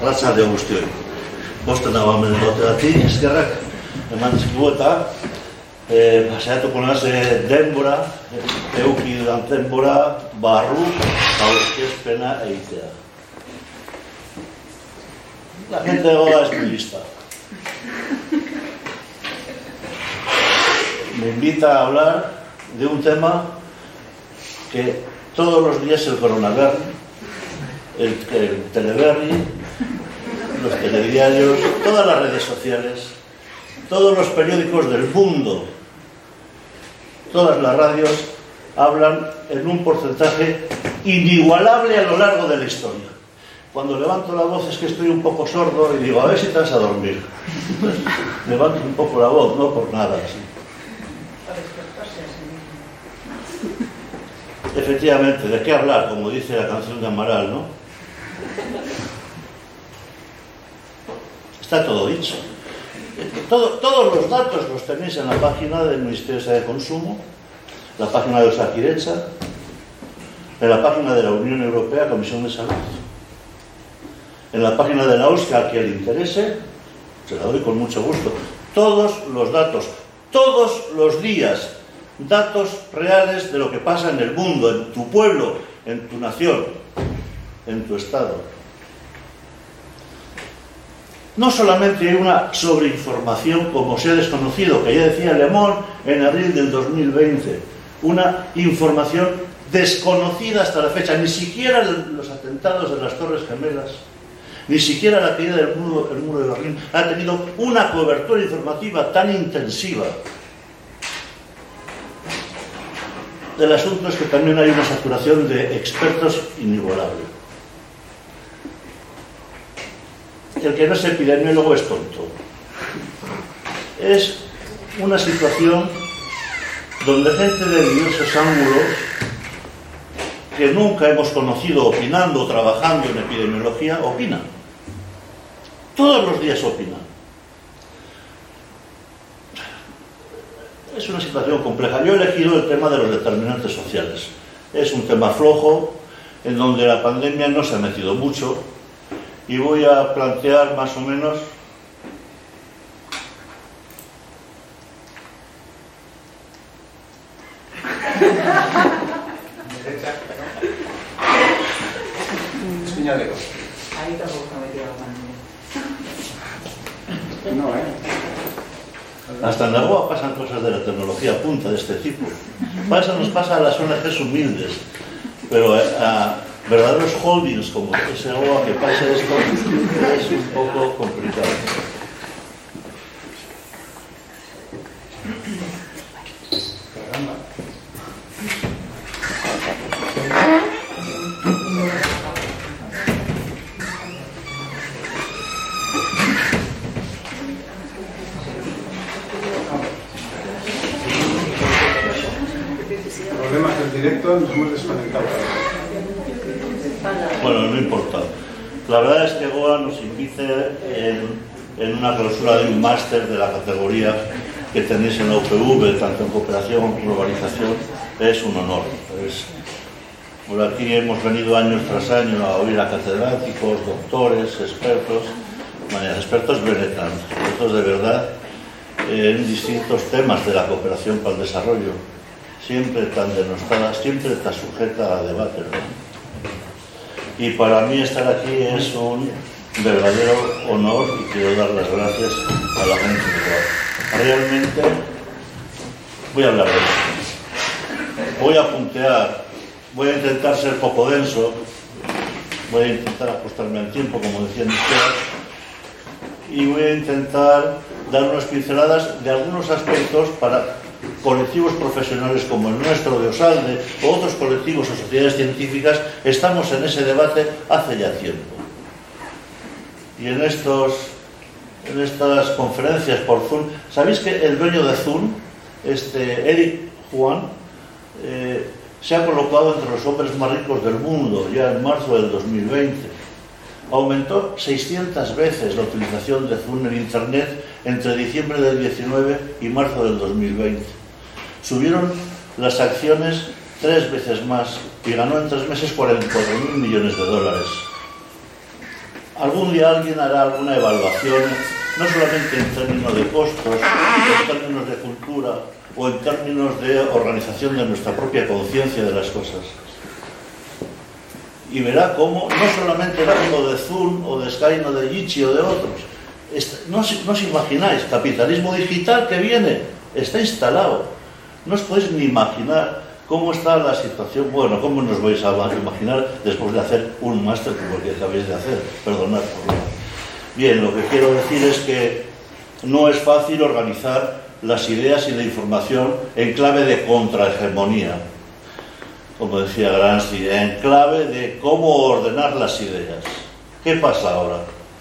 Arratsalde guztioi. Bosten hau amendoteatik, eskerrak, eman zikueta, paseatuko naz denbora, euki dudan denbora, barru, aurkezpena eitea. La gente de Goa es muy lista. Me invita a hablar de un tema que todos los días el coronavirus, el teleberri, los telediarios, todas las redes sociales, todos los periódicos del mundo, todas las radios hablan en un porcentaje inigualable a lo largo de la historia. Cuando levanto la voz es que estoy un poco sordo y digo, a ver si te vas a dormir. Entonces, levanto un poco la voz, no por nada. ¿Sí? Efectivamente, ¿de qué hablar? Como dice la canción de Amaral, ¿no? Está todo dicho. Todos los datos los tenéis en la página del Ministerio de Consumo, la página de Osakidetza, en la página de la Unión Europea, Comisión de Salud, en la página de la OSCE, a quien le interese, se la doy con mucho gusto. Todos los datos, todos los días, datos reales de lo que pasa en el mundo, en tu pueblo, en tu nación, en tu estado. No solamente hay una sobreinformación, como se ha desconocido, que ya decía Le Monde en abril del 2020, una información desconocida hasta la fecha, ni siquiera los atentados de las Torres Gemelas, ni siquiera la caída del muro de Berlín ha tenido una cobertura informativa tan intensiva. El asunto es que también hay una saturación de expertos inigualable. El que no es epidemiólogo es tonto. Es una situación donde gente de diversos ángulos que nunca hemos conocido opinando o trabajando en epidemiología, opina. Todos los días opina. Es una situación compleja. Yo he elegido el tema de los determinantes sociales. Es un tema flojo, en donde la pandemia no se ha metido mucho, y voy a plantear más o menos Ahí tampoco se ha metido la pandemia. No, hasta en la Goa pasan cosas de la tecnología punta de este tipo. Eso nos pasa a las ONGs humildes, pero a verdaderos holdings como ese Goa que pase esto es un poco complicado. Problemas del directo, nos hemos desconectado. Bueno, no importa. La verdad es que Goa nos invite en una clausura de un máster de la categoría que tenéis en la UPV, tanto en cooperación como en globalización, es un honor. Por aquí hemos venido años tras año a oír a catedráticos, doctores, expertos venetan, expertos de verdad en distintos temas de la cooperación para el desarrollo, siempre tan denostada, siempre tan sujeta a debate, ¿no? Y para mí estar aquí es un verdadero honor y quiero dar las gracias a la gente de Goa. Realmente voy a hablar de esto. Voy a puntear, voy a intentar ser poco denso, voy a intentar ajustarme al tiempo, como decían ustedes, y voy a intentar dar unas pinceladas de algunos aspectos para colectivos profesionales como el nuestro de Osalde o otros colectivos o sociedades científicas. Estamos en ese debate hace ya tiempo. Y en estas conferencias por Zoom, ¿sabéis que el dueño de Zoom, Eric Yuan, se ha colocado entre los hombres más ricos del mundo ya en marzo del 2020? Aumentó 600 veces la utilización de Zoom en Internet entre diciembre del 19 y marzo del 2020. Subieron las acciones 3 veces más y ganó en 3 meses 44.000 millones de dólares. algún día alguien hará alguna evaluación, no solamente en términos de costos, en términos de cultura o en términos de organización de nuestra propia conciencia de las cosas. Y verá cómo no solamente el ángulo de Zoom o de Sky o de Jitsi o de otros, no os imagináis, capitalismo digital que viene, está instalado. No os podéis ni imaginar cómo está la situación, bueno, cómo nos vais a imaginar después de hacer un máster como el que acabáis de hacer, perdonad por lo. Bien, lo que quiero decir es que no es fácil organizar las ideas y la información en clave de contrahegemonía, como decía Gramsci, en clave de cómo ordenar las ideas. ¿Qué pasa ahora?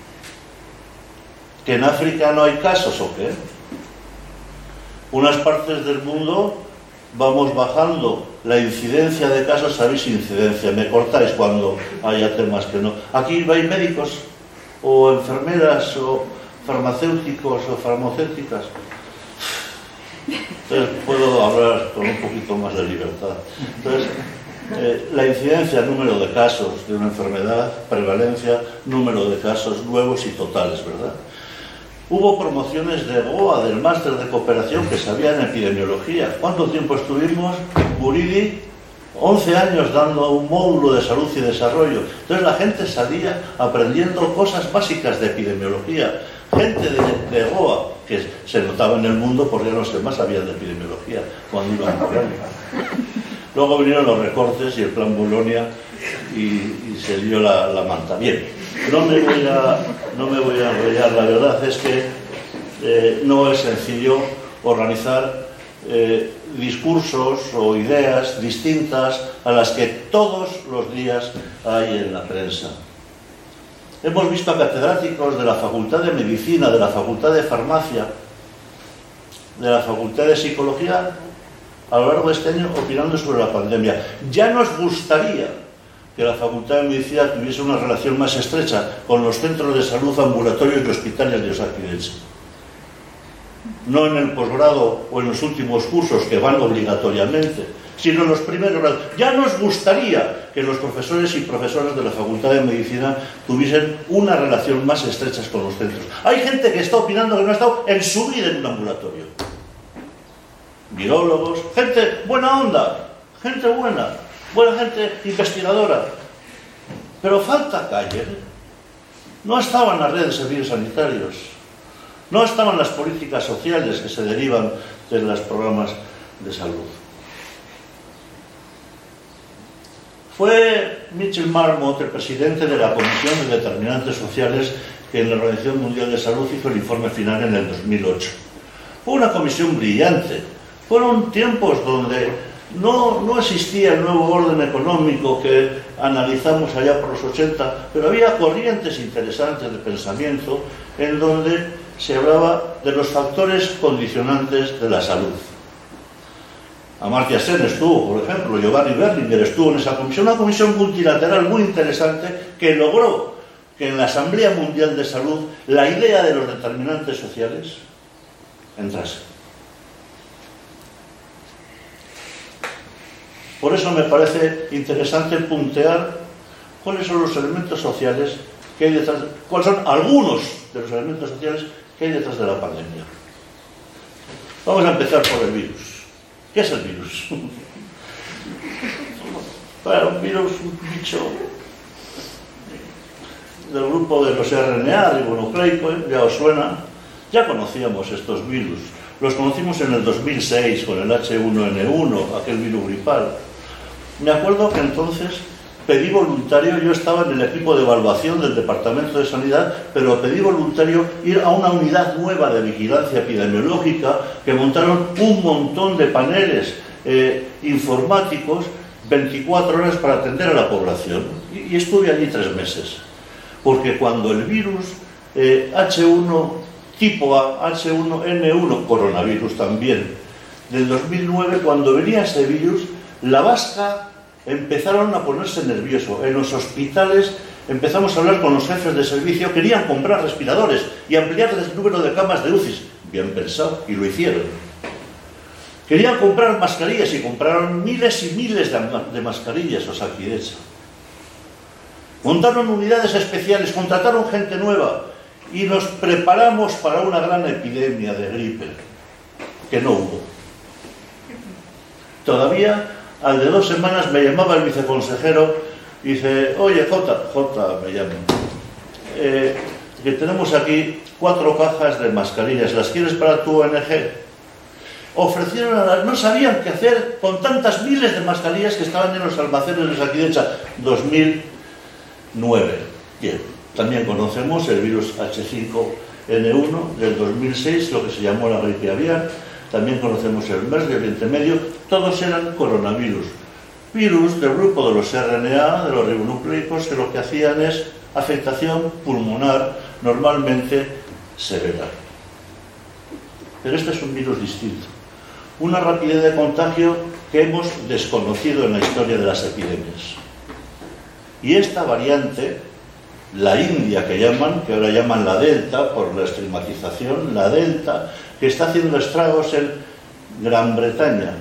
¿Que en África no hay casos o qué? Unas partes del mundo vamos bajando la incidencia de casos, sabéis incidencia, me cortáis cuando haya temas que no. Aquí hay médicos o enfermeras o farmacéuticos o farmacéuticas. Entonces puedo hablar con un poquito más de libertad. Entonces, la incidencia, número de casos de una enfermedad, prevalencia, número de casos nuevos y totales, ¿verdad? Hubo promociones de GOA, del máster de cooperación, que sabían epidemiología. ¿Cuánto tiempo estuvimos? Guridi, 11 años dando un módulo de salud y desarrollo. Entonces la gente salía aprendiendo cosas básicas de epidemiología. Gente de GOA, que se notaba en el mundo porque eran los que más sabían de epidemiología cuando iban por ahí. Luego vinieron los recortes y el plan Bolonia y se dio la manta. Bien, no me voy a enrollar. La verdad es que no es sencillo organizar discursos o ideas distintas a las que todos los días hay en la prensa. Hemos visto a catedráticos de la Facultad de Medicina, de la Facultad de Farmacia, de la Facultad de Psicología, a lo largo de este año opinando sobre la pandemia. Ya nos gustaría que la Facultad de Medicina tuviese una relación más estrecha con los centros de salud, ambulatorios y hospitales de Osakidetza. No en el posgrado o en los últimos cursos que van obligatoriamente, sino en los primeros grados. Ya nos gustaría que los profesores y profesoras de la Facultad de Medicina tuviesen una relación más estrecha con los centros. Hay gente que está opinando que no ha estado en su vida en un ambulatorio. Virólogos, gente buena onda, gente buena gente investigadora. Pero falta calle. No estaban las redes de servicios sanitarios. No estaban las políticas sociales que se derivan de los programas de salud. Fue Mitchell Marmot, el presidente de la Comisión de Determinantes Sociales, que en la Organización Mundial de Salud hizo el informe final en el 2008. Fue una comisión brillante. Fueron tiempos donde no existía el nuevo orden económico que analizamos allá por los 80, pero había corrientes interesantes de pensamiento en donde se hablaba de los factores condicionantes de la salud. Amartya Sen estuvo, por ejemplo, Giovanni Berlinger estuvo en esa comisión, una comisión multilateral muy interesante que logró que en la Asamblea Mundial de Salud la idea de los determinantes sociales entrase. Por eso me parece interesante puntear cuáles son los elementos sociales que hay detrás, cuáles son algunos de los elementos sociales que hay detrás de la pandemia. Vamos a empezar por el virus. ¿Qué es el virus? Bueno, un virus, un bicho del grupo de los RNA, ribonucleico, ya os suena. Ya conocíamos estos virus. Los conocimos en el 2006 con el H1N1, aquel virus gripal. Me acuerdo que entonces pedí voluntario, yo estaba en el equipo de evaluación del Departamento de Sanidad, pero pedí voluntario ir a una unidad nueva de vigilancia epidemiológica que montaron un montón de paneles informáticos 24 horas para atender a la población. Y estuve allí 3 meses. Porque cuando el virus H1 tipo A, H1N1, coronavirus también, del 2009, cuando venía ese virus, la vasca empezaron a ponerse nerviosos. En los hospitales empezamos a hablar con los jefes de servicio, querían comprar respiradores y ampliar el número de camas de UCI. Bien pensado, y lo hicieron. Querían comprar mascarillas y compraron miles y miles de mascarillas Osakidetza. Montaron unidades especiales, contrataron gente nueva y nos preparamos para una gran epidemia de gripe, que no hubo. Todavía, al de 2 semanas, me llamaba el viceconsejero y dice: oye, J me llama, que tenemos aquí 4 cajas de mascarillas, ¿las quieres para tu ONG? Ofrecieron no sabían qué hacer con tantas miles de mascarillas que estaban en los almacenes de Osakidetza. 2009. Bien, también conocemos el virus H5N1 del 2006, lo que se llamó la gripe aviar. También conocemos el MERS de Oriente Medio. Todos eran coronavirus, virus del grupo de los RNA, de los ribonucleicos, que lo que hacían es afectación pulmonar, normalmente severa. Pero este es un virus distinto, una rapidez de contagio que hemos desconocido en la historia de las epidemias. Y esta variante, la India que llaman, que ahora llaman la Delta por la estigmatización, la Delta, que está haciendo estragos en Gran Bretaña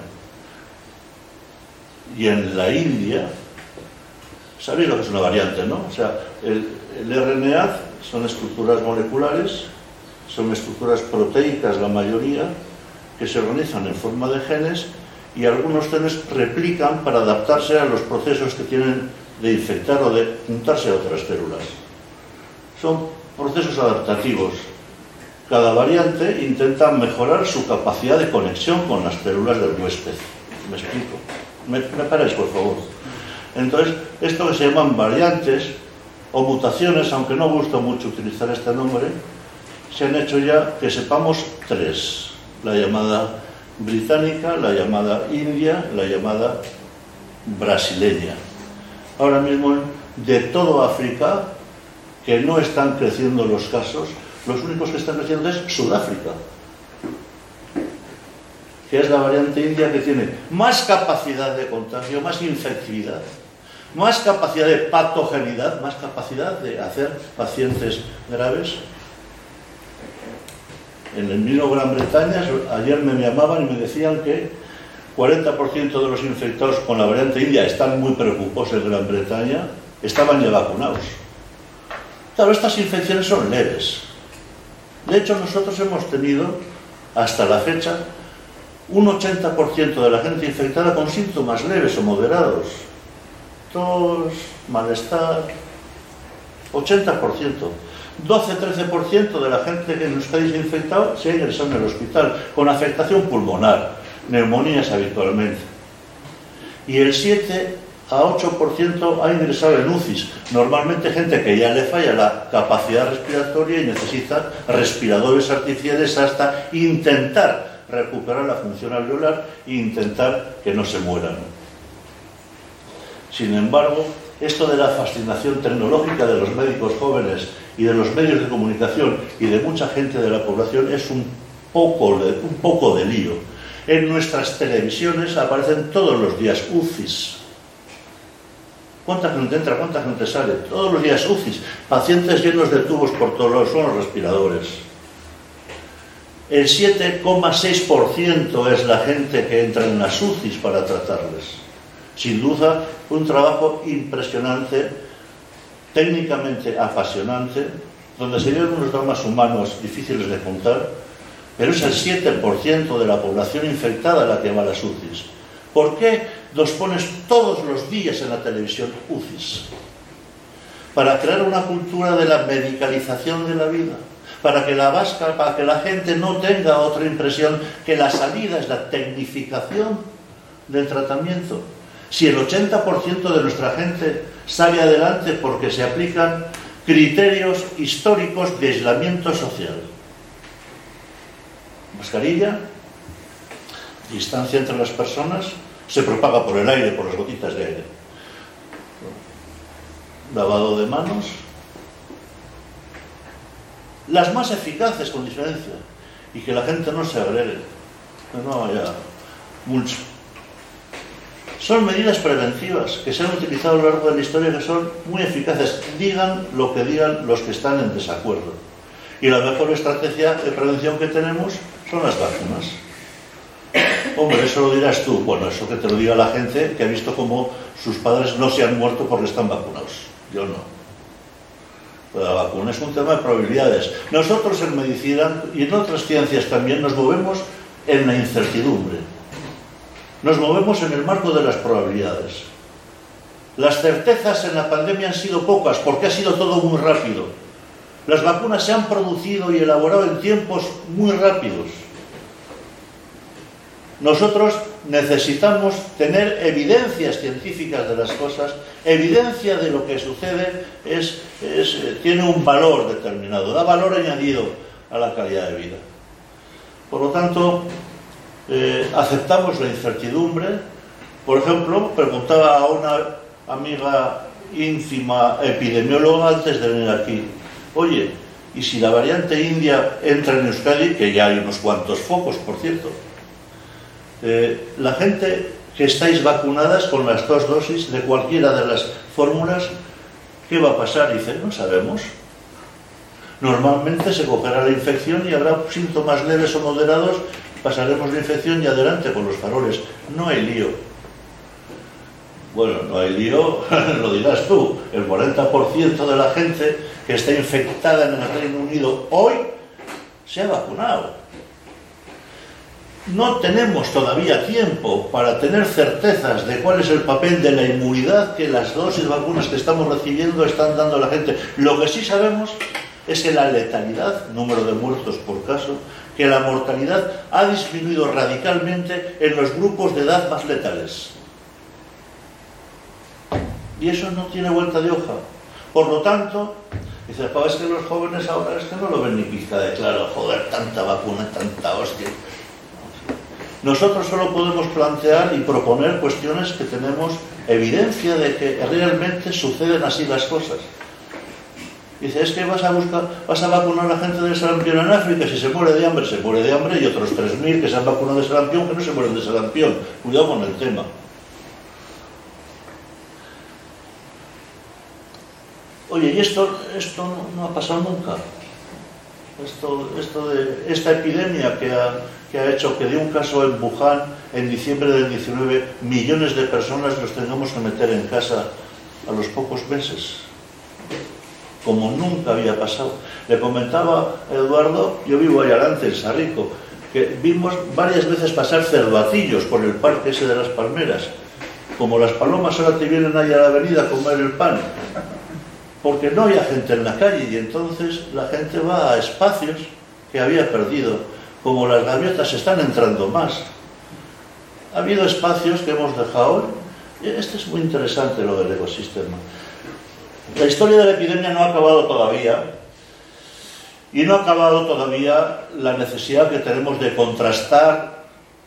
y en la India. ¿Sabéis lo que es una variante, no? O sea, el RNA son estructuras moleculares, son estructuras proteicas la mayoría, que se organizan en forma de genes, y algunos genes replican para adaptarse a los procesos que tienen de infectar o de juntarse a otras células. Son procesos adaptativos. Cada variante intenta mejorar su capacidad de conexión con las células del huésped. ¿Me explico? ¿Me paráis, por favor? Entonces, esto que se llaman variantes o mutaciones, aunque no gusta mucho utilizar este nombre, se han hecho ya, que sepamos, 3. La llamada británica, la llamada india, la llamada brasileña. Ahora mismo, de todo África, que no están creciendo los casos, los únicos que están creciendo es Sudáfrica, que es la variante india que tiene más capacidad de contagio, más infectividad, más capacidad de patogenidad, más capacidad de hacer pacientes graves. En el mismo Gran Bretaña, ayer me llamaban y me decían que 40% de los infectados con la variante india están muy preocupados en Gran Bretaña, estaban ya vacunados. Claro, estas infecciones son leves. De hecho, nosotros hemos tenido, hasta la fecha, un 80% de la gente infectada con síntomas leves o moderados. Tos, malestar, 80%. 12-13% de la gente que nos ha infectado se ha ingresado en el hospital con afectación pulmonar, neumonías habitualmente. Y el 7 a 8% ha ingresado en UCIs, normalmente gente que ya le falla la capacidad respiratoria y necesita respiradores artificiales hasta intentar recuperar la función alveolar e intentar que no se mueran. Sin embargo, esto de la fascinación tecnológica de los médicos jóvenes y de los medios de comunicación y de mucha gente de la población es un poco de lío. En nuestras televisiones aparecen todos los días UCIs. ¿Cuánta gente entra? ¿Cuánta gente sale? Todos los días UCIs. Pacientes llenos de tubos por todos lados, son los respiradores. El 7,6% es la gente que entra en las UCIs para tratarles. Sin duda, un trabajo impresionante, técnicamente apasionante, donde se dieron unos dramas humanos difíciles de contar, pero es el 7% de la población infectada la que va a las UCIs. ¿Por qué nos pones todos los días en la televisión UCIs? Para crear una cultura de la medicalización de la vida, para que la gente no tenga otra impresión que la salida es la tecnificación del tratamiento. Si el 80% de nuestra gente sale adelante porque se aplican criterios históricos de aislamiento social. Mascarilla, distancia entre las personas, se propaga por el aire, por las gotitas de aire. Lavado de manos. Las más eficaces, con diferencia, y que la gente no se agregue. No haya mucho. Son medidas preventivas que se han utilizado a lo largo de la historia, que son muy eficaces. Digan lo que digan los que están en desacuerdo. Y la mejor estrategia de prevención que tenemos son las vacunas. Hombre, eso lo dirás tú. Bueno, eso que te lo diga la gente que ha visto cómo sus padres no se han muerto porque están vacunados. Yo no. Pero la vacuna es un tema de probabilidades. Nosotros en medicina y en otras ciencias también nos movemos en la incertidumbre. Nos movemos en el marco de las probabilidades. Las certezas en la pandemia han sido pocas porque ha sido todo muy rápido. Las vacunas se han producido y elaborado en tiempos muy rápidos. Nosotros necesitamos tener evidencias científicas de las cosas, evidencia de lo que sucede, tiene un valor determinado, da valor añadido a la calidad de vida. Por lo tanto, aceptamos la incertidumbre. Por ejemplo, preguntaba a una amiga ínfima epidemióloga antes de venir aquí, oye, ¿y si la variante india entra en Euskadi? Que ya hay unos cuantos focos, por cierto. La gente que estáis vacunadas con las 2 dosis de cualquiera de las fórmulas, ¿qué va a pasar? Dice, no sabemos. Normalmente se cogerá la infección y habrá síntomas leves o moderados, pasaremos la infección y adelante con los faroles. No hay lío. Bueno, no hay lío, lo dirás tú. El 40% de la gente que está infectada en el Reino Unido hoy se ha vacunado. No tenemos todavía tiempo para tener certezas de cuál es el papel de la inmunidad que las dosis de vacunas que estamos recibiendo están dando a la gente. Lo que sí sabemos es que la letalidad, número de muertos por caso, que la mortalidad ha disminuido radicalmente en los grupos de edad más letales. Y eso no tiene vuelta de hoja. Por lo tanto, dices, es que los jóvenes ahora es que no lo ven ni pizca de claro, joder, tanta vacuna, tanta hostia. Nosotros solo podemos plantear y proponer cuestiones que tenemos evidencia de que realmente suceden así las cosas. Dice, es que vas a vacunar a la gente del sarampión en África, si se muere de hambre, y otros 3.000 que se han vacunado de sarampión que no se mueren de sarampión. Cuidado con el tema. Oye, y esto no ha pasado nunca. Esta epidemia que ha hecho que de un caso en Wuhan, en diciembre del 19, millones de personas los tengamos que meter en casa a los pocos meses, como nunca había pasado. Le comentaba a Eduardo, yo vivo ahí adelante, en Sarrico, que vimos varias veces pasar cervatillos por el parque ese de las palmeras. Como las palomas ahora te vienen ahí a la avenida a comer el pan, porque no había gente en la calle y entonces la gente va a espacios que había perdido. Como las gaviotas están entrando más, ha habido espacios que hemos dejado. Este es muy interesante, lo del ecosistema. La historia de la epidemia no ha acabado todavía, y no ha acabado todavía la necesidad que tenemos de contrastar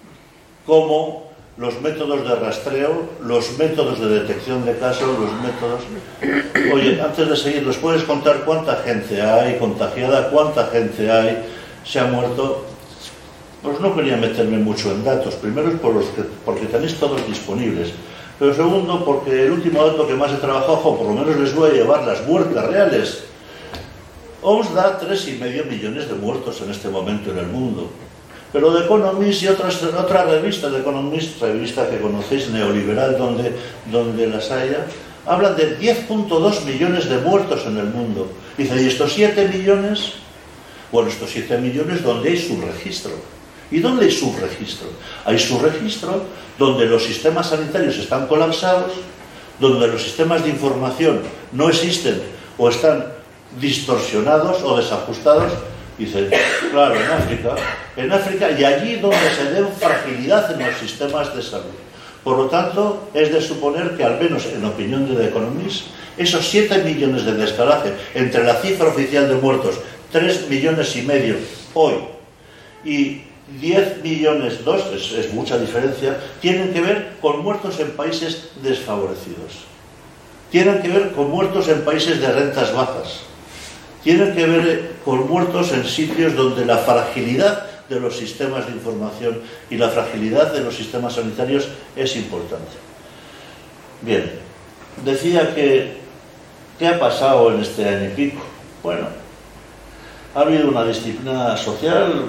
cómo los métodos de rastreo, los métodos de detección de casos, los métodos... Oye, antes de seguir, ¿nos puedes contar cuánta gente hay contagiada, cuánta gente hay, se ha muerto? Pues no quería meterme mucho en datos. Primero es porque tenéis todos disponibles. Pero segundo, porque el último dato que más he trabajado, por lo menos les voy a llevar las muertes reales. OMS da 3,5 millones de muertos en este momento en el mundo. Pero The Economist y otras revistas, The Economist, revista que conocéis, neoliberal, donde las haya, hablan de 10,2 millones de muertos en el mundo. Dice, ¿y estos 7 millones? Bueno, estos 7 millones, ¿dónde hay subregistro? ¿Y dónde hay subregistro? Hay subregistro donde los sistemas sanitarios están colapsados, donde los sistemas de información no existen o están distorsionados o desajustados. Dice, claro, en África y allí donde se den fragilidad en los sistemas de salud. Por lo tanto, es de suponer que, al menos en opinión de The Economist, esos 7 millones de descalaje entre la cifra oficial de muertos, 3,5 millones hoy, y 10 millones, 2, es mucha diferencia, tienen que ver con muertos en países desfavorecidos. Tienen que ver con muertos en países de rentas bajas. Tienen que ver con muertos en sitios donde la fragilidad de los sistemas de información y la fragilidad de los sistemas sanitarios es importante. Bien, decía que ¿qué ha pasado en este año y pico? Bueno, ha habido una disciplina social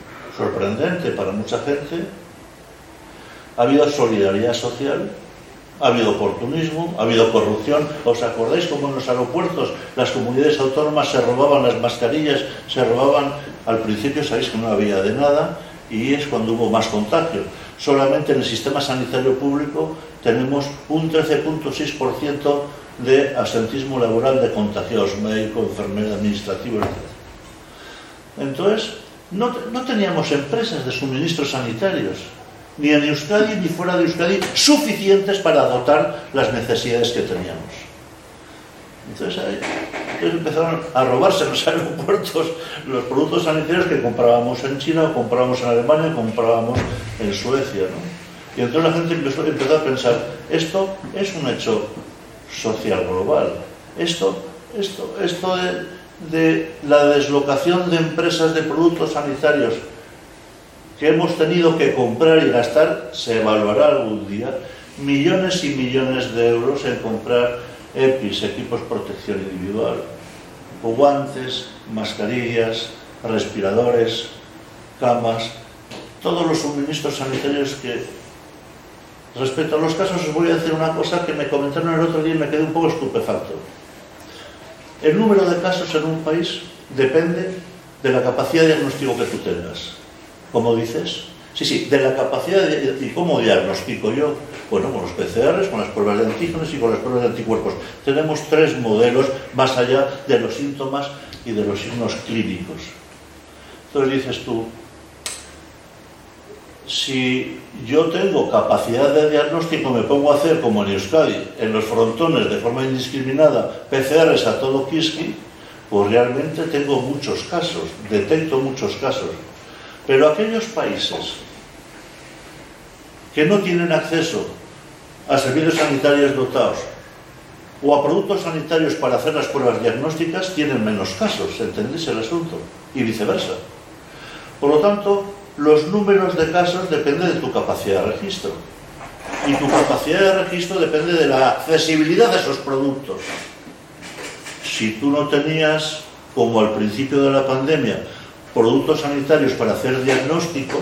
sorprendente para mucha gente, ha habido solidaridad social, Ha habido oportunismo, ha habido corrupción. ¿Os acordáis cómo en los aeropuertos las comunidades autónomas se robaban las mascarillas, se robaban? Al principio sabéis que no había de nada y es cuando hubo más contagio. Solamente en el sistema sanitario público tenemos un 13,6% de absentismo laboral de contagiados, médico, enfermera, administrativo, etc. Entonces, no teníamos empresas de suministros sanitarios, ni en Euskadi ni fuera de Euskadi, suficientes para dotar las necesidades que teníamos. Entonces empezaron a robarse en los aeropuertos los productos sanitarios que comprábamos en China, comprábamos en Alemania, comprábamos en Suecia, ¿no? Y entonces la gente empezó a pensar, esto es un hecho social global. Esto de la deslocación de empresas de productos sanitarios que hemos tenido que comprar y gastar, se evaluará algún día, millones y millones de euros en comprar EPIs, equipos de protección individual, guantes, mascarillas, respiradores, camas, todos los suministros sanitarios que... Respecto a los casos, os voy a decir una cosa que me comentaron el otro día y me quedé un poco estupefacto. El número de casos en un país depende de la capacidad de diagnóstico que tú tengas. ¿Cómo dices? Sí, de la capacidad de... ¿Y cómo diagnostico yo? Bueno, con los PCRs, con las pruebas de antígenos y con las pruebas de anticuerpos. Tenemos 3 modelos más allá de los síntomas y de los signos clínicos. Entonces dices tú, si yo tengo capacidad de diagnóstico, me pongo a hacer como en Euskadi, en los frontones de forma indiscriminada, PCRs a todo kiski, pues realmente tengo muchos casos, detecto muchos casos. Pero aquellos países que no tienen acceso a servicios sanitarios dotados o a productos sanitarios para hacer las pruebas diagnósticas tienen menos casos, ¿entendéis el asunto? Y viceversa. Por lo tanto, los números de casos dependen de tu capacidad de registro. Y tu capacidad de registro depende de la accesibilidad de esos productos. Si tú no tenías, como al principio de la pandemia, productos sanitarios para hacer diagnósticos,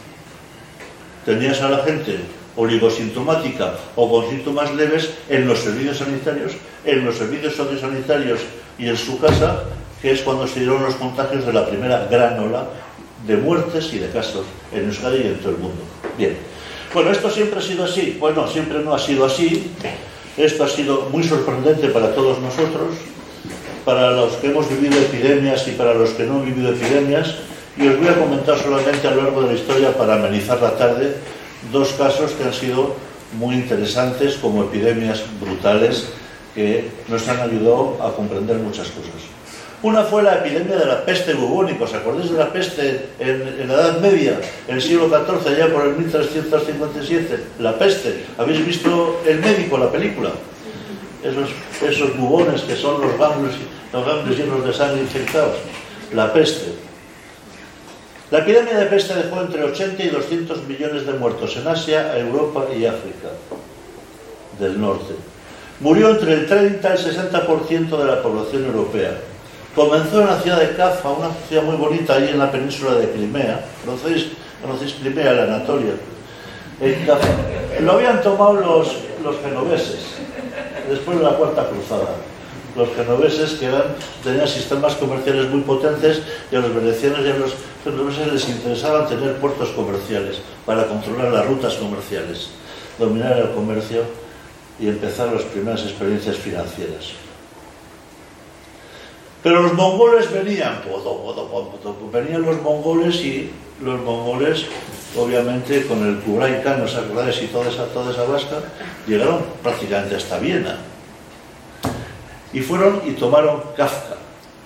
tenías a la gente oligosintomática o con síntomas leves en los servicios sanitarios, en los servicios sociosanitarios y en su casa, que es cuando se dieron los contagios de la primera gran ola de muertes y de casos en Euskadi y en todo el mundo. Bien, bueno, ¿esto siempre ha sido así? Bueno, siempre no ha sido así. Esto ha sido muy sorprendente para todos nosotros, para los que hemos vivido epidemias y para los que no han vivido epidemias, y os voy a comentar solamente a lo largo de la historia, para amenizar la tarde, 2 casos que han sido muy interesantes como epidemias brutales que nos han ayudado a comprender muchas cosas. Una fue la epidemia de la peste bubónica. ¿Os acordáis de la peste en la Edad Media, en el siglo XIV, allá por el 1357? La peste. ¿Habéis visto El Médico, la película? Esos bubones que son los ganglios llenos de sangre infectados. La peste. La epidemia de peste dejó entre 80 y 200 millones de muertos en Asia, Europa y África del norte. Murió entre el 30 y el 60% de la población europea. Comenzó en la ciudad de Kaffa, una ciudad muy bonita ahí en la península de Crimea. ¿Conocéis Crimea, la Anatolia? En Kaffa. Lo habían tomado los genoveses, después de la Cuarta Cruzada. Los genoveses que tenían sistemas comerciales muy potentes, y a los venecianos y a los genoveses les interesaba tener puertos comerciales para controlar las rutas comerciales, dominar el comercio y empezar las primeras experiencias financieras. Pero los mongoles venían los mongoles, y los mongoles, obviamente, con el Kublai Khan, ¿os acordáis? Y toda esa vasca, llegaron prácticamente hasta Viena. Y fueron y tomaron Kafka.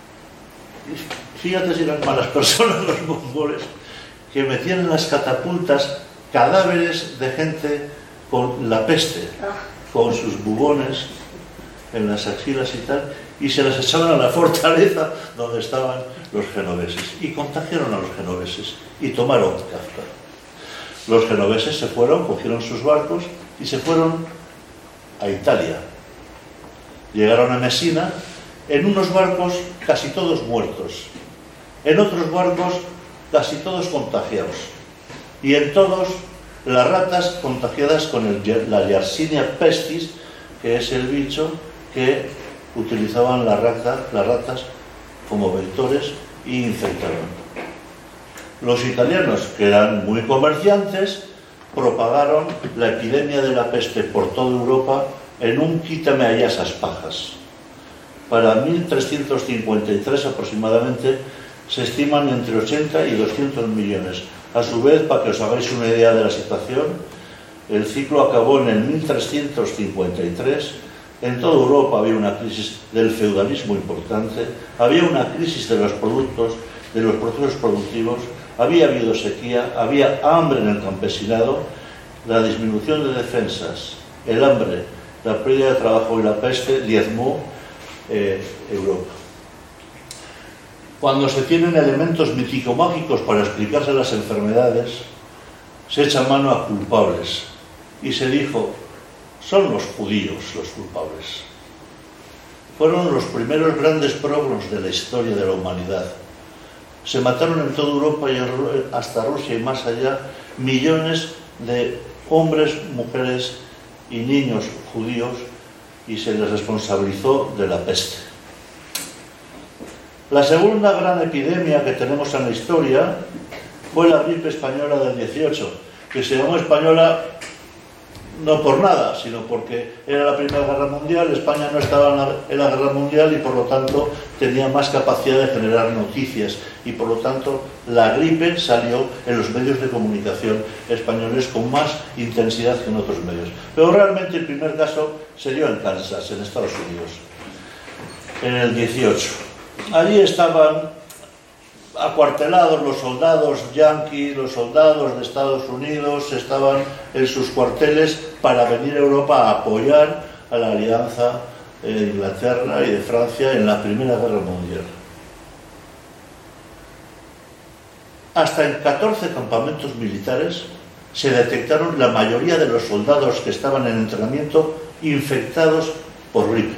Y fíjate si eran malas personas los mongoles, que metían en las catapultas cadáveres de gente con la peste, con sus bubones en las axilas y tal, y se las echaban a la fortaleza donde estaban los genoveses. Y contagiaron a los genoveses y tomaron Kafka. Los genoveses se fueron, cogieron sus barcos y se fueron a Italia. Llegaron a Messina en unos barcos casi todos muertos, en otros barcos casi todos contagiados, y en todos las ratas contagiadas con la Yersinia pestis, que es el bicho que utilizaban las ratas como vectores y infectaban. Los italianos, que eran muy comerciantes, propagaron la epidemia de la peste por toda Europa en un quítame allá esas pajas. Para 1353 aproximadamente se estiman entre 80 y 200 millones. A su vez, para que os hagáis una idea de la situación, el ciclo acabó en el 1353. En toda Europa había una crisis del feudalismo importante, había una crisis de los productos, de los procesos productivos, había habido sequía, había hambre en el campesinado, la disminución de defensas, el hambre, la pérdida de trabajo y la peste diezmó Europa. Cuando se tienen elementos mítico-mágicos para explicarse las enfermedades, se echa mano a culpables y se dijo: son los judíos los culpables. Fueron los primeros grandes pogroms de la historia de la humanidad. Se mataron en toda Europa y hasta Rusia y más allá millones de hombres, mujeres y niños judíos, y se les responsabilizó de la peste. La segunda gran epidemia que tenemos en la historia fue la gripe española del 18, que se llamó española no por nada, sino porque era la Primera Guerra Mundial, España no estaba en la Guerra Mundial y por lo tanto tenía más capacidad de generar noticias, y por lo tanto la gripe salió en los medios de comunicación españoles con más intensidad que en otros medios. Pero realmente el primer caso se dio en Kansas, en Estados Unidos, en el 18. Allí estaban acuartelados los soldados yanquis, los soldados de Estados Unidos, estaban en sus cuarteles para venir a Europa a apoyar a la alianza de Inglaterra y de Francia en la Primera Guerra Mundial. Hasta en 14 campamentos militares se detectaron la mayoría de los soldados que estaban en entrenamiento infectados por gripe.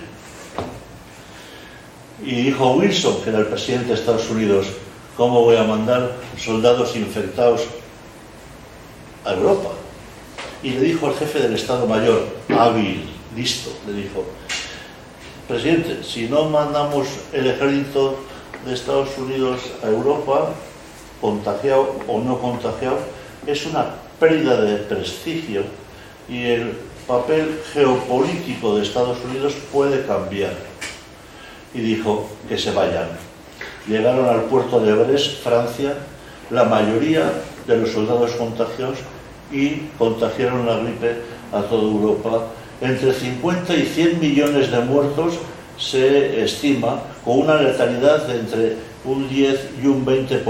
Y dijo Wilson, que era el presidente de Estados Unidos: ¿cómo voy a mandar soldados infectados a Europa? Y le dijo al jefe del Estado Mayor, hábil, listo, le dijo: presidente, si no mandamos el ejército de Estados Unidos a Europa, contagiado o no contagiado, es una pérdida de prestigio y el papel geopolítico de Estados Unidos puede cambiar. Y dijo que se vayan. Llegaron al puerto de Brest, Francia, la mayoría de los soldados contagiados, y contagiaron la gripe a toda Europa. Entre 50 y 100 millones de muertos se estima, con una letalidad de entre un 10 y un 20%.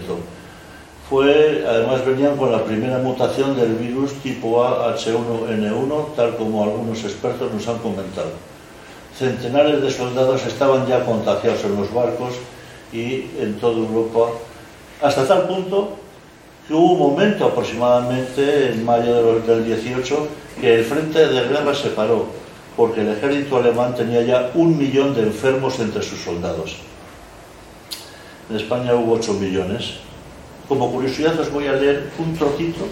Además venían con la primera mutación del virus tipo H1N1, tal como algunos expertos nos han comentado. Centenares de soldados estaban ya contagiados en los barcos y en toda Europa, hasta tal punto que hubo un momento aproximadamente en mayo del 18 que el frente de guerra se paró, porque el ejército alemán tenía ya 1 millón de enfermos entre sus soldados. En España hubo 8 millones. Como curiosidad os voy a leer un trocito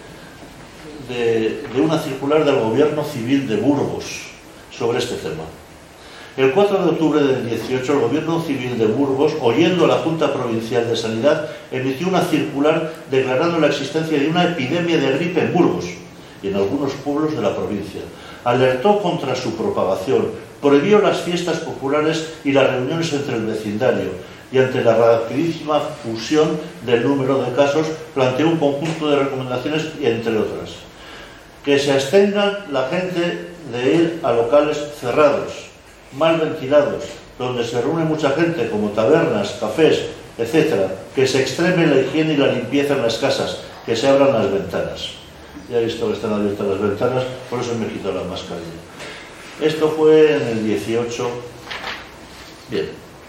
de una circular del Gobierno Civil de Burgos sobre este tema. El 4 de octubre del 18, el Gobierno Civil de Burgos, oyendo a la Junta Provincial de Sanidad, emitió una circular declarando la existencia de una epidemia de gripe en Burgos y en algunos pueblos de la provincia. Alertó contra su propagación, prohibió las fiestas populares y las reuniones entre el vecindario, y ante la rapidísima fusión del número de casos, planteó un conjunto de recomendaciones, entre otras: que se abstengan la gente de ir a locales cerrados, mal ventilados, donde se reúne mucha gente, como tabernas, cafés, etc., que se extreme la higiene y la limpieza en las casas, que se abran las ventanas. Ya he visto que están abiertas las ventanas, por eso me he quitado la mascarilla. Esto fue en el 18. Bien.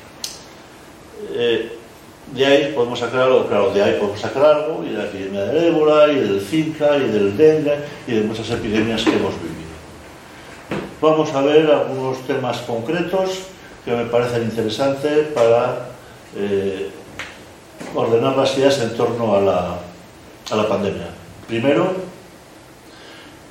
De ahí podemos sacar algo, claro, de ahí podemos sacar algo, y de la epidemia del ébola, y del Zika, y del dengue, y de muchas epidemias que hemos vivido. Vamos a ver algunos temas concretos que me parecen interesantes para ordenar las ideas en torno a la pandemia. Primero,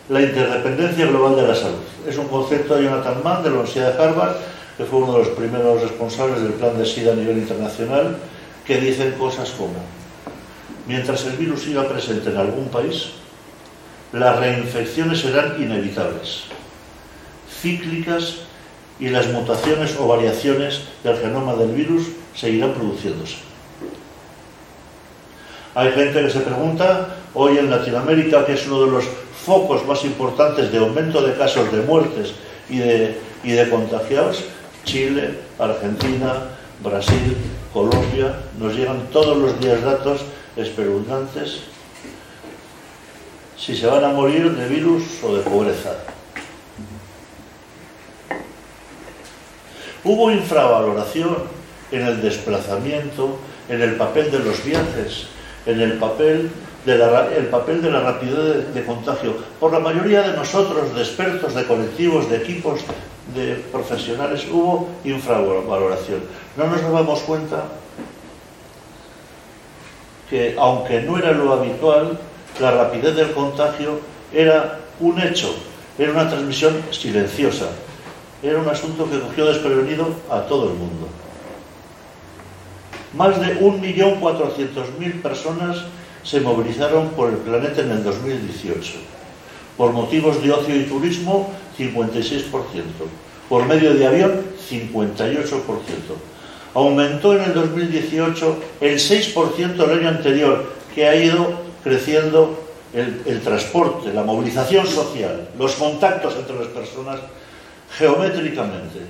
la interdependencia global de la salud. Es un concepto de Jonathan Mann, de la Universidad de Harvard, que fue uno de los primeros responsables del plan de SIDA a nivel internacional, que dicen cosas como: mientras el virus siga presente en algún país, las reinfecciones serán inevitables, cíclicas, y las mutaciones o variaciones del genoma del virus seguirán produciéndose. Hay gente que se pregunta, hoy en Latinoamérica, que es uno de los focos más importantes de aumento de casos de muertes y de contagiados, Chile, Argentina, Brasil, Colombia, nos llegan todos los días datos espeluznantes si se van a morir de virus o de pobreza. Hubo infravaloración en el desplazamiento, en el papel de los viajes, en el papel de la rapidez de contagio. Por la mayoría de nosotros, de expertos, de colectivos, de equipos, de profesionales, hubo infravaloración. No nos damos cuenta que, aunque no era lo habitual, la rapidez del contagio era un hecho, era una transmisión silenciosa. Era un asunto que cogió desprevenido a todo el mundo. Más de 1.400.000 personas se movilizaron por el planeta en el 2018. Por motivos de ocio y turismo, 56%. Por medio de avión, 58%. Aumentó en el 2018 el 6% del año anterior, que ha ido creciendo el transporte, la movilización social, los contactos entre las personas, geométricamente,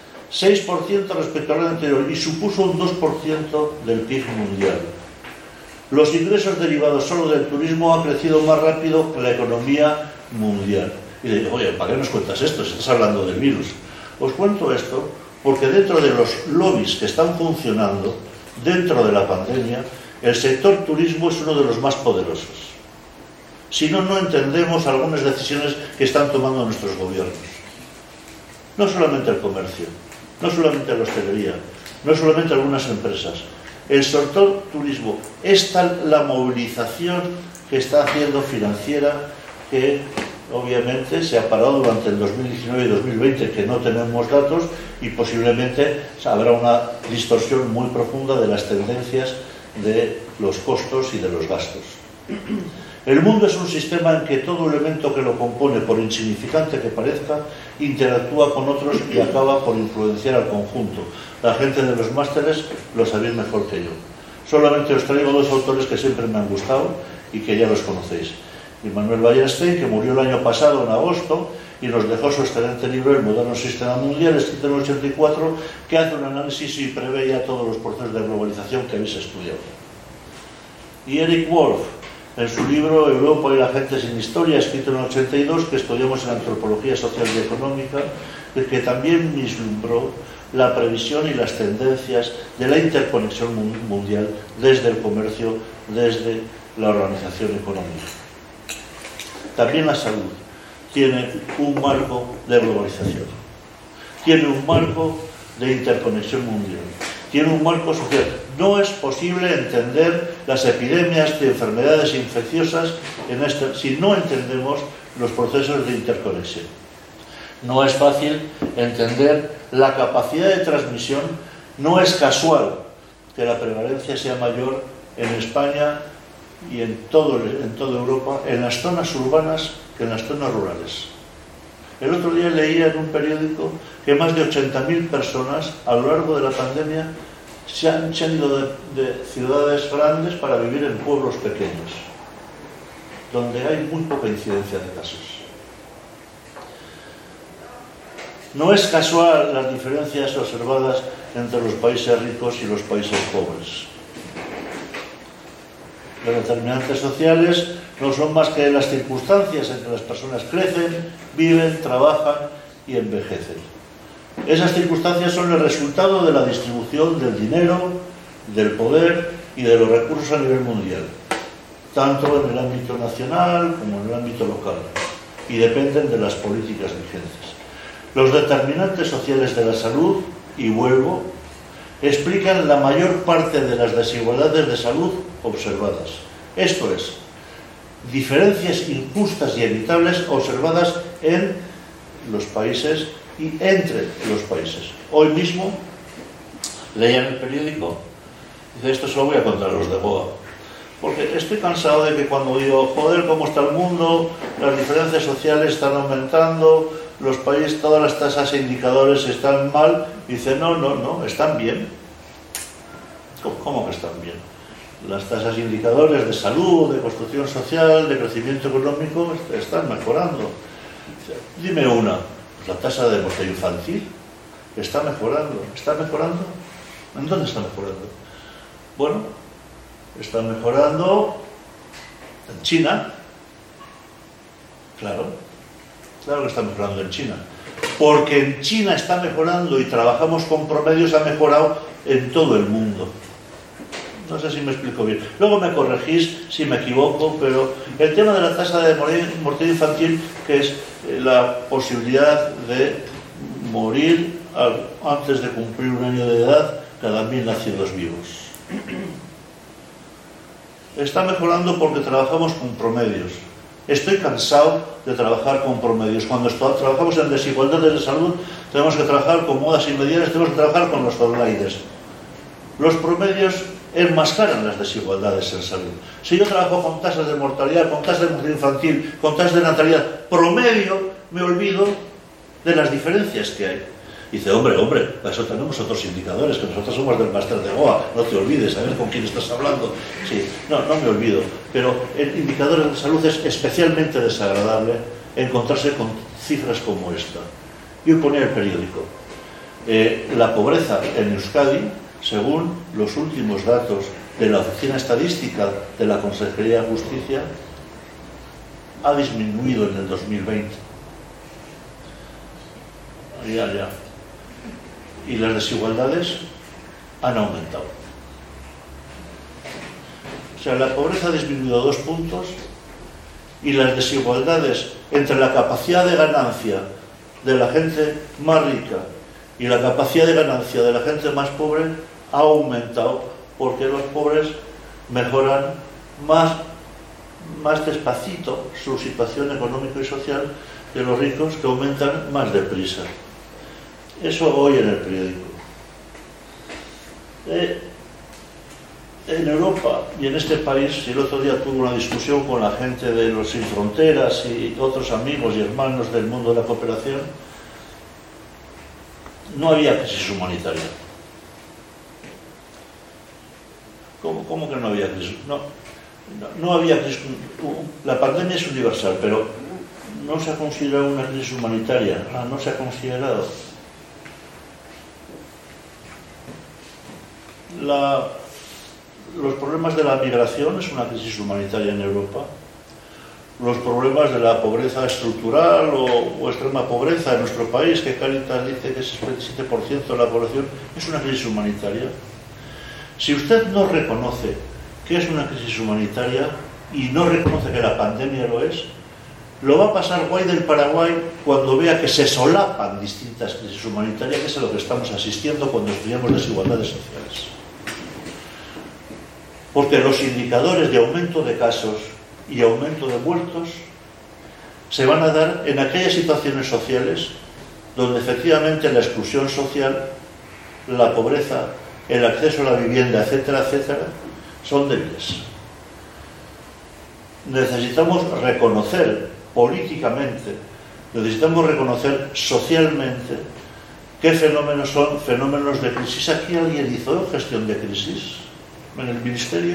6% respecto al año anterior, y supuso un 2% del PIB mundial. Los ingresos derivados solo del turismo han crecido más rápido que la economía mundial. Y le digo, oye, ¿para qué nos cuentas esto si estás hablando del virus? Os cuento esto porque dentro de los lobbies que están funcionando, dentro de la pandemia, el sector turismo es uno de los más poderosos. Si no, no entendemos algunas decisiones que están tomando nuestros gobiernos. No solamente el comercio, no solamente la hostelería, no solamente algunas empresas. El sector turismo es tal la movilización que está haciendo financiera que obviamente se ha parado durante el 2019 y 2020, que no tenemos datos, y posiblemente habrá una distorsión muy profunda de las tendencias de los costos y de los gastos. El mundo es un sistema en que todo elemento que lo compone, por insignificante que parezca, interactúa con otros y acaba por influenciar al conjunto. La gente de los másteres lo sabéis mejor que yo. Solamente os traigo dos autores que siempre me han gustado y que ya los conocéis. Immanuel Wallerstein, que murió el año pasado en agosto y nos dejó su excelente libro El moderno sistema mundial, escrito en el 84, que hace un análisis y prevé ya todos los procesos de globalización que habéis estudiado. Y Eric Wolf, en su libro Europa y la gente sin historia, escrito en el 82, que estudiamos en Antropología Social y Económica, que también vislumbró la previsión y las tendencias de la interconexión mundial desde el comercio, desde la organización económica. También la salud tiene un marco de globalización, tiene un marco de interconexión mundial, tiene un marco social. No es posible entender las epidemias de enfermedades infecciosas si no entendemos los procesos de interconexión. No es fácil entender la capacidad de transmisión. No es casual que la prevalencia sea mayor en España y en toda Europa, en las zonas urbanas que en las zonas rurales. El otro día leía en un periódico que más de 80.000 personas a lo largo de la pandemia se han ido de ciudades grandes para vivir en pueblos pequeños, donde hay muy poca incidencia de casos. No es casual las diferencias observadas entre los países ricos y los países pobres. Los determinantes sociales no son más que las circunstancias en que las personas crecen, viven, trabajan y envejecen. Esas circunstancias son el resultado de la distribución del dinero, del poder y de los recursos a nivel mundial, tanto en el ámbito nacional como en el ámbito local, y dependen de las políticas vigentes. Los determinantes sociales de la salud, y vuelvo, explican la mayor parte de las desigualdades de salud observadas. Esto es, diferencias injustas y evitables observadas en los países y entre los países. Hoy mismo leía en el periódico, dice, esto se lo voy a contar a los de Goa, porque estoy cansado de que cuando digo, joder, cómo está el mundo, las diferencias sociales están aumentando, los países, todas las tasas e indicadores están mal, dice, no, están bien. ¿Cómo que están bien? Las tasas e indicadores de salud, de construcción social, de crecimiento económico están mejorando. Dime una, pues la tasa de mortalidad infantil está mejorando. ¿Está mejorando? ¿En dónde está mejorando? Bueno, está mejorando en China. Claro que está mejorando en China. Porque en China está mejorando y trabajamos con promedios, ha mejorado en todo el mundo. No sé si me explico bien. Luego me corregís si me equivoco, pero el tema de la tasa de mortalidad infantil, que es la posibilidad de morir antes de cumplir un año de edad cada 1000 nacidos vivos. Está mejorando porque trabajamos con promedios. Estoy cansado de trabajar con promedios. Cuando trabajamos en desigualdades de salud, tenemos que trabajar con modas y medidas, tenemos que trabajar con los outliers. Los promedios enmascaran las desigualdades en salud. Si yo trabajo con tasas de mortalidad, con tasas de mortalidad infantil, con tasas de natalidad promedio, me olvido de las diferencias que hay. Dice, hombre, para eso tenemos otros indicadores, que nosotros somos del máster de Goa, no te olvides, a ver con quién estás hablando. Sí, no me olvido, pero en indicadores de salud es especialmente desagradable encontrarse con cifras como esta. Yo ponía el periódico. La pobreza en Euskadi, según los últimos datos de la Oficina Estadística de la Consejería de Justicia, ha disminuido en el 2020. Ya. Y las desigualdades han aumentado. O sea, la pobreza ha disminuido 2 puntos y las desigualdades entre la capacidad de ganancia de la gente más rica y la capacidad de ganancia de la gente más pobre ha aumentado, porque los pobres mejoran más despacito su situación económica y social que los ricos, que aumentan más deprisa. Eso hoy en el periódico. En Europa y en este país, el otro día tuve una discusión con la gente de los Sin Fronteras y otros amigos y hermanos del mundo de la cooperación, no había crisis humanitaria. ¿Cómo que no había crisis? No había crisis. La pandemia es universal, pero no se ha considerado una crisis humanitaria. No se ha considerado. Los problemas de la migración es una crisis humanitaria en Europa. Los problemas de la pobreza estructural o extrema pobreza en nuestro país, que Cáritas dice que es el 27% de la población, es una crisis humanitaria. Si usted no reconoce que es una crisis humanitaria y no reconoce que la pandemia lo es, lo va a pasar guay del Paraguay cuando vea que se solapan distintas crisis humanitarias, que es a lo que estamos asistiendo cuando estudiamos desigualdades sociales. Porque los indicadores de aumento de casos y aumento de muertos se van a dar en aquellas situaciones sociales donde efectivamente la exclusión social, la pobreza, el acceso a la vivienda, etcétera, son débiles. Necesitamos reconocer políticamente, necesitamos reconocer socialmente qué fenómenos son fenómenos de crisis. Aquí alguien hizo gestión de crisis en el Ministerio,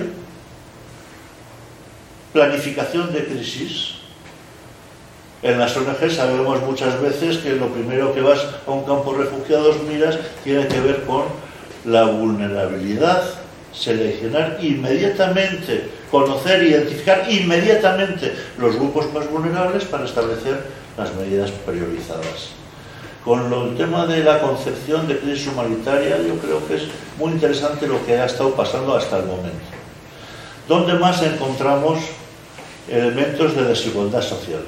planificación de crisis. En las ONG sabemos muchas veces que lo primero que vas a un campo de refugiados miras tiene que ver con la vulnerabilidad, seleccionar inmediatamente, conocer, identificar inmediatamente los grupos más vulnerables para establecer las medidas priorizadas. Con el tema de la concepción de crisis humanitaria, yo creo que es muy interesante lo que ha estado pasando hasta el momento. ¿Dónde más encontramos elementos de desigualdad social?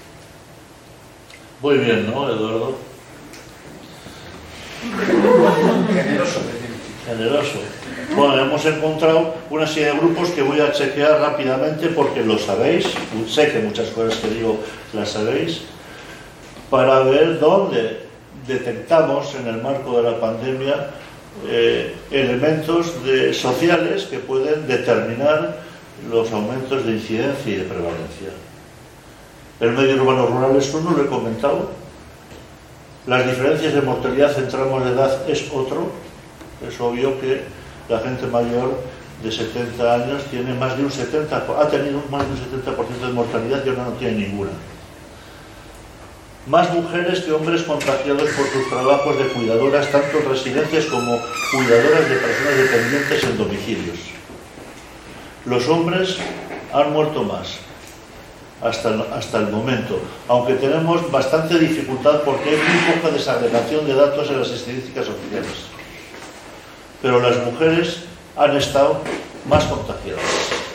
Muy bien, ¿no, Eduardo? Generoso. Generoso. Bueno, hemos encontrado una serie de grupos que voy a chequear rápidamente porque lo sabéis, sé que muchas cosas que digo las sabéis, para ver dónde detectamos en el marco de la pandemia elementos sociales que pueden determinar los aumentos de incidencia y de prevalencia. El medio urbano rural, esto no lo he comentado. Las diferencias de mortalidad en tramos de edad es otro. Es obvio que la gente mayor de 70 años tiene más de un 70%, ha tenido más de un 70% de mortalidad y ahora no tiene ninguna. Más mujeres que hombres contagiados por sus trabajos de cuidadoras, tanto en residencias como cuidadoras de personas dependientes en domicilios. Los hombres han muerto más hasta el momento, aunque tenemos bastante dificultad porque hay muy poca desagregación de datos en las estadísticas oficiales. Pero las mujeres han estado más contagiadas.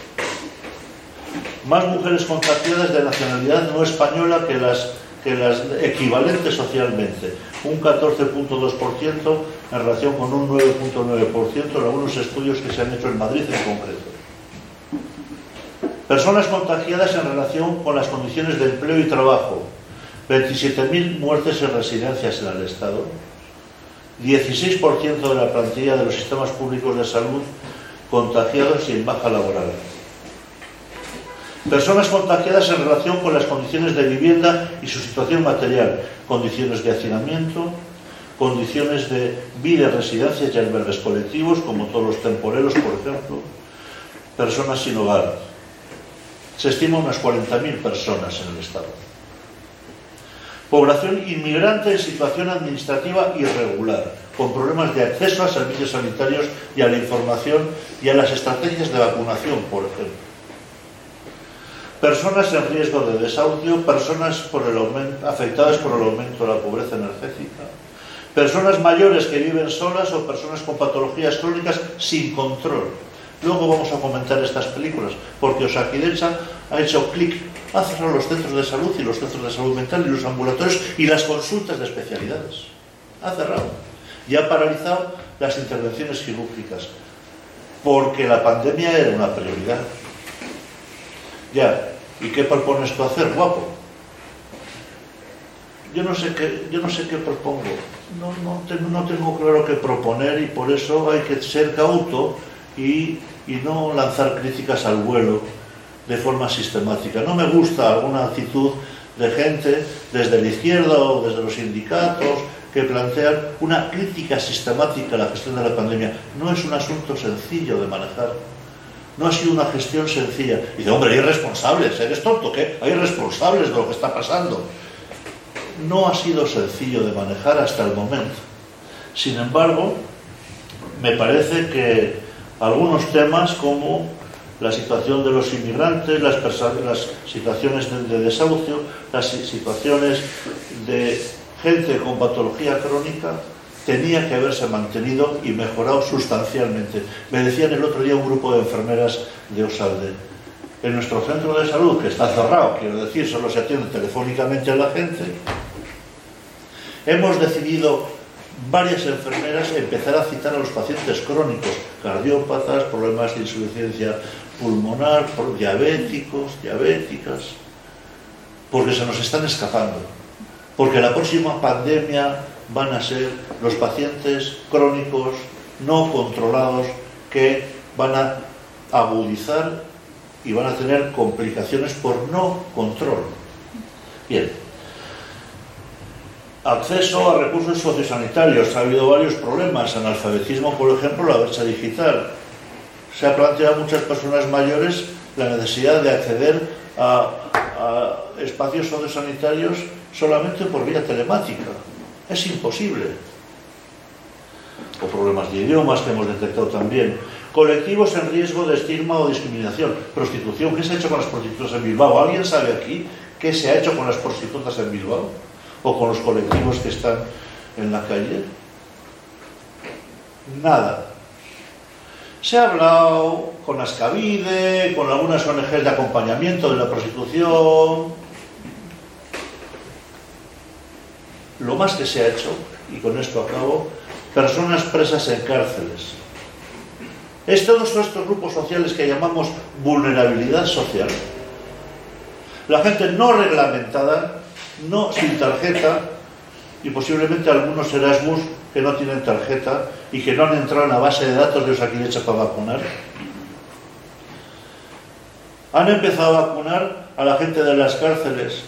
Más mujeres contagiadas de nacionalidad no española que las equivalentes socialmente. Un 14.2% en relación con un 9.9% en algunos estudios que se han hecho en Madrid en concreto. Personas contagiadas en relación con las condiciones de empleo y trabajo. 27.000 muertes en residencias en el Estado. 16% de la plantilla de los sistemas públicos de salud contagiados y en baja laboral. Personas contagiadas en relación con las condiciones de vivienda y su situación material, condiciones de hacinamiento, condiciones de vida en residencias y albergues colectivos, como todos los temporeros, por ejemplo, personas sin hogar. Se estima unas 40.000 personas en el Estado. Población inmigrante en situación administrativa irregular, con problemas de acceso a servicios sanitarios y a la información y a las estrategias de vacunación, por ejemplo. Personas en riesgo de desahucio, personas afectadas por el aumento de la pobreza energética, personas mayores que viven solas o personas con patologías crónicas sin control. Luego vamos a comentar estas películas, porque Osakidetza ha hecho clic, ha cerrado los centros de salud y los centros de salud mental y los ambulatorios y las consultas de especialidades. Ha cerrado y ha paralizado las intervenciones quirúrgicas, porque la pandemia era una prioridad. Ya, ¿y qué propones tú hacer, guapo? Yo no sé qué propongo. No tengo claro qué proponer y por eso hay que ser cauto y no lanzar críticas al vuelo de forma sistemática. No me gusta alguna actitud de gente desde la izquierda o desde los sindicatos que plantean una crítica sistemática a la gestión de la pandemia. No es un asunto sencillo de manejar. No ha sido una gestión sencilla. Y dice, hombre, hay responsables, ¿eres tonto? ¿Qué? Hay responsables de lo que está pasando. No ha sido sencillo de manejar hasta el momento. Sin embargo, me parece que algunos temas como la situación de los inmigrantes, las situaciones de desahucio, las situaciones de gente con patología crónica, tenía que haberse mantenido y mejorado sustancialmente. Me decían el otro día un grupo de enfermeras de Osalde, en nuestro centro de salud, que está cerrado, quiero decir, solo se atiende telefónicamente a la gente, hemos decidido varias enfermeras empezar a citar a los pacientes crónicos, cardiópatas, problemas de insuficiencia pulmonar, diabéticos, diabéticas, porque se nos están escapando. Porque la próxima pandemia van a ser los pacientes crónicos no controlados que van a agudizar y van a tener complicaciones por no control. Bien. Acceso a recursos sociosanitarios. Ha habido varios problemas. Analfabetismo, por ejemplo, la brecha digital. Se ha planteado a muchas personas mayores la necesidad de acceder a espacios sociosanitarios solamente por vía telemática. Es imposible. O problemas de idiomas que hemos detectado también. Colectivos en riesgo de estigma o discriminación. Prostitución. ¿Qué se ha hecho con las prostitutas en Bilbao? ¿Alguien sabe aquí qué se ha hecho con las prostitutas en Bilbao? ¿O con los colectivos que están en la calle? Nada. Se ha hablado con Ascavide, con algunas ONGs de acompañamiento de la prostitución. Lo más que se ha hecho, y con esto acabo, personas presas en cárceles. Es todos estos grupos sociales que llamamos vulnerabilidad social. La gente no reglamentada, no sin tarjeta, y posiblemente algunos Erasmus que no tienen tarjeta y que no han entrado en la base de datos de Osakidetza para vacunar. Han empezado a vacunar a la gente de las cárceles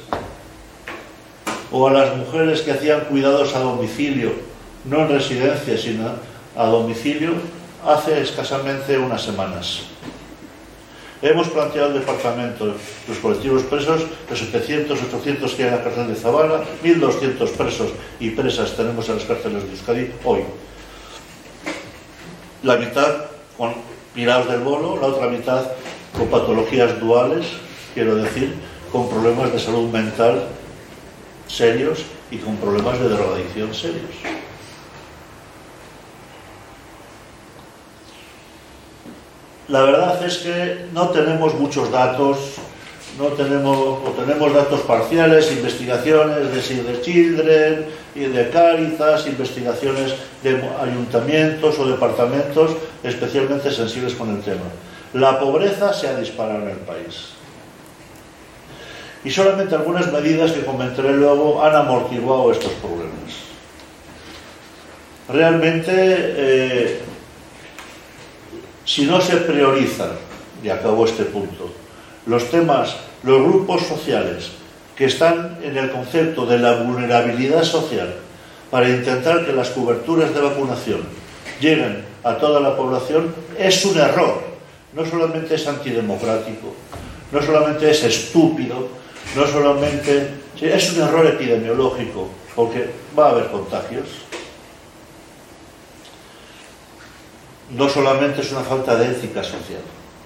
o a las mujeres que hacían cuidados a domicilio, no en residencia, sino a domicilio, hace escasamente unas semanas. Hemos planteado el departamento, los colectivos presos, los 700, 800 que hay en la cárcel de Zabala, 1.200 presos y presas tenemos en las cárceles de Euskadi hoy. La mitad con pirados del bolo, la otra mitad con patologías duales, quiero decir, con problemas de salud mental serios y con problemas de drogadicción serios. La verdad es que no tenemos muchos datos, tenemos datos parciales, investigaciones de Save the Children y de Cáritas, investigaciones de ayuntamientos o departamentos especialmente sensibles con el tema. La pobreza se ha disparado en el país. Y solamente algunas medidas que comentaré luego han amortiguado estos problemas. Realmente, si no se priorizan, y acabo este punto, los temas, los grupos sociales que están en el concepto de la vulnerabilidad social para intentar que las coberturas de vacunación lleguen a toda la población, es un error. No solamente es antidemocrático, no solamente es estúpido, no solamente es un error epidemiológico, porque va a haber contagios. No solamente es una falta de ética social.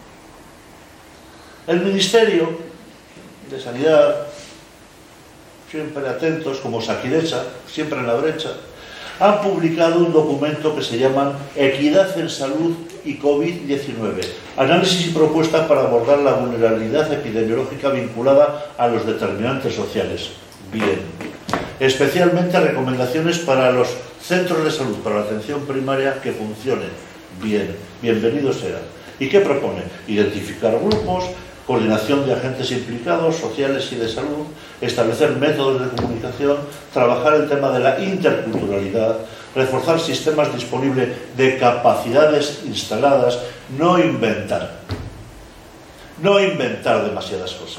El Ministerio de Sanidad, siempre atentos, como Osakidetza, siempre en la brecha, han publicado un documento que se llama Equidad en Salud y COVID-19, análisis y propuestas para abordar la vulnerabilidad epidemiológica vinculada a los determinantes sociales. Bien. Especialmente recomendaciones para los centros de salud, para la atención primaria que funcionen. Bien, bienvenido sea. ¿Y qué propone? Identificar grupos, coordinación de agentes implicados, sociales y de salud, establecer métodos de comunicación, trabajar el tema de la interculturalidad, reforzar sistemas disponibles de capacidades instaladas, no inventar demasiadas cosas.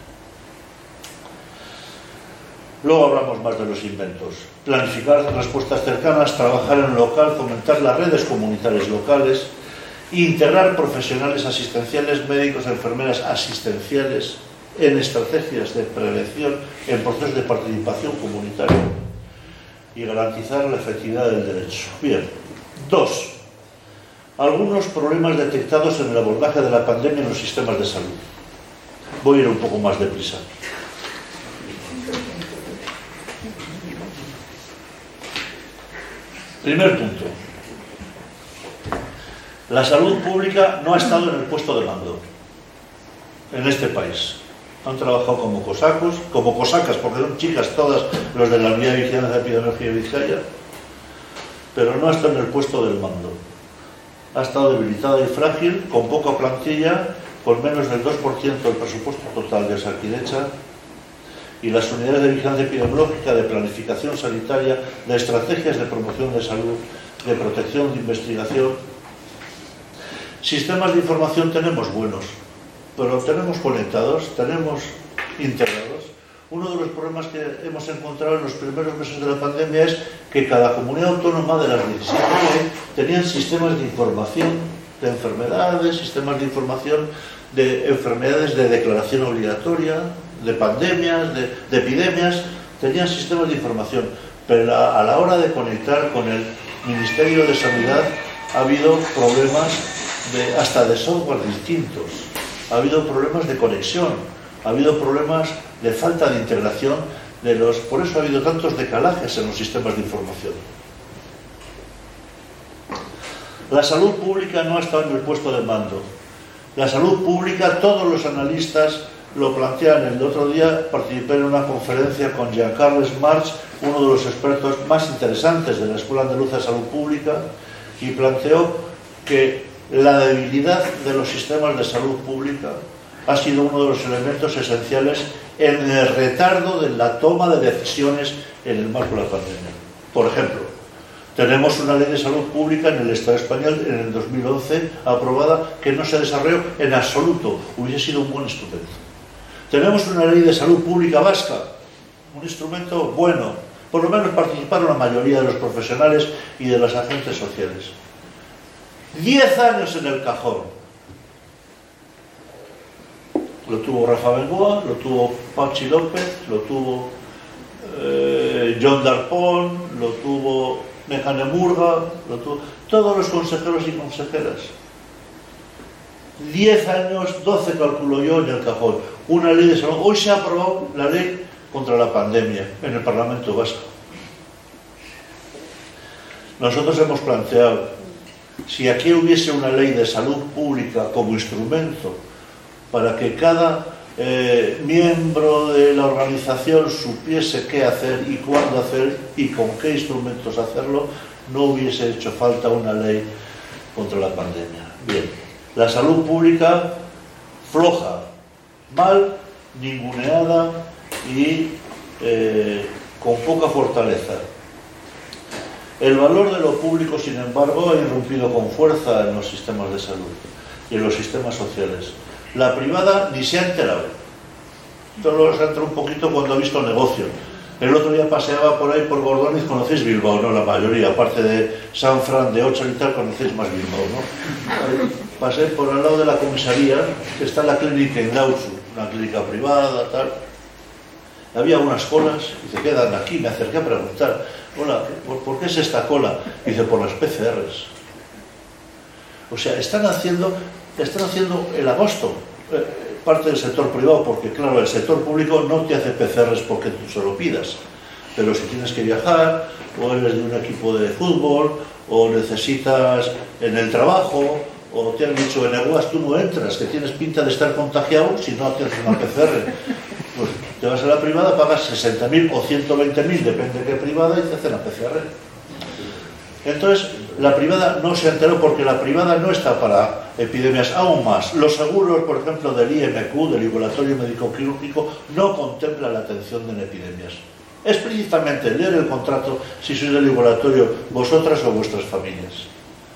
Luego hablamos más de los inventos. Planificar respuestas cercanas, trabajar en lo local, fomentar las redes comunitarias locales, integrar profesionales asistenciales, médicos, enfermeras asistenciales en estrategias de prevención, en procesos de participación comunitaria y garantizar la efectividad del derecho. Bien. 2. Algunos problemas detectados en el abordaje de la pandemia en los sistemas de salud. Voy a ir un poco más deprisa. Primer punto. La salud pública no ha estado en el puesto de mando en este país. Han trabajado como cosacas, porque son chicas todas los de la Unidad de Vigilancia Epidemiológica de Vizcaya, pero no ha estado en el puesto del mando. Ha estado debilitada y frágil, con poca plantilla, con menos del 2% del presupuesto total de Osakidetza, y las unidades de vigilancia epidemiológica, de planificación sanitaria, de estrategias de promoción de salud, de protección, de investigación. Sistemas de información tenemos buenos, pero tenemos conectados, tenemos integrados. Uno de los problemas que hemos encontrado en los primeros meses de la pandemia es que cada comunidad autónoma de las 17 tenían sistemas de información de enfermedades, sistemas de información de enfermedades de declaración obligatoria, de pandemias, de epidemias, tenían sistemas de información, pero a la hora de conectar con el Ministerio de Sanidad ha habido problemas hasta de software distintos, ha habido problemas de conexión, ha habido problemas de falta de integración por eso ha habido tantos decalajes en los sistemas de información. La salud pública no ha estado en el puesto de mando. La salud pública, todos los analistas lo plantean. El otro día participé en una conferencia con Jean-Carles March, uno de los expertos más interesantes de la Escuela Andaluza de Salud Pública, y planteó que la debilidad de los sistemas de salud pública ha sido uno de los elementos esenciales en el retardo de la toma de decisiones en el marco de la pandemia. Por ejemplo, tenemos una ley de salud pública en el Estado español en el 2011 aprobada que no se desarrolló en absoluto. Hubiese sido un buen instrumento. Tenemos una ley de salud pública vasca, un instrumento bueno. Por lo menos participaron la mayoría de los profesionales y de los agentes sociales. 10 años en el cajón. Lo tuvo Rafa Bengoa, lo tuvo Pachi López, lo tuvo John Darpón, lo tuvo Mejane Murga, lo tuvo todos los consejeros y consejeras. 10 años, 12 calculo yo en el cajón. Una ley de salud. Hoy se ha aprobado la ley contra la pandemia en el Parlamento Vasco. Nosotros hemos planteado, si aquí hubiese una ley de salud pública como instrumento para que cada miembro de la organización supiese qué hacer y cuándo hacer y con qué instrumentos hacerlo, no hubiese hecho falta una ley contra la pandemia. Bien, la salud pública floja, mal, ninguneada y con poca fortaleza. El valor de lo público, sin embargo, ha irrumpido con fuerza en los sistemas de salud y en los sistemas sociales. La privada ni se ha enterado. Solo se ha enterado un poquito cuando ha visto negocio. El otro día paseaba por ahí por Gordóniz, conocéis Bilbao, ¿no? La mayoría, aparte de San Fran, de Ocho y tal, conocéis más Bilbao, ¿no? Pasé por al lado de la comisaría, que está la clínica en Lausu, una clínica privada, tal. Había unas colas y se quedan aquí. Me acerqué a preguntar, hola, ¿por qué es esta cola? Y dice, por las PCRs. O sea, están haciendo el agosto, parte del sector privado, porque claro, el sector público no te hace PCRs porque tú se lo pidas, pero si tienes que viajar, o eres de un equipo de fútbol, o necesitas en el trabajo, o te han dicho en EGUAS, tú no entras, que tienes pinta de estar contagiado si no tienes una PCR. Pues te vas a la privada, pagas 60.000 o 120.000, depende de qué privada, y te hacen la PCR. Entonces, la privada no se enteró porque la privada no está para epidemias. Aún más, los seguros, por ejemplo, del IMQ, del Igualatorio Médico Quirúrgico, no contemplan la atención en epidemias. Es precisamente leer el contrato si sois del igualatorio vosotras o vuestras familias.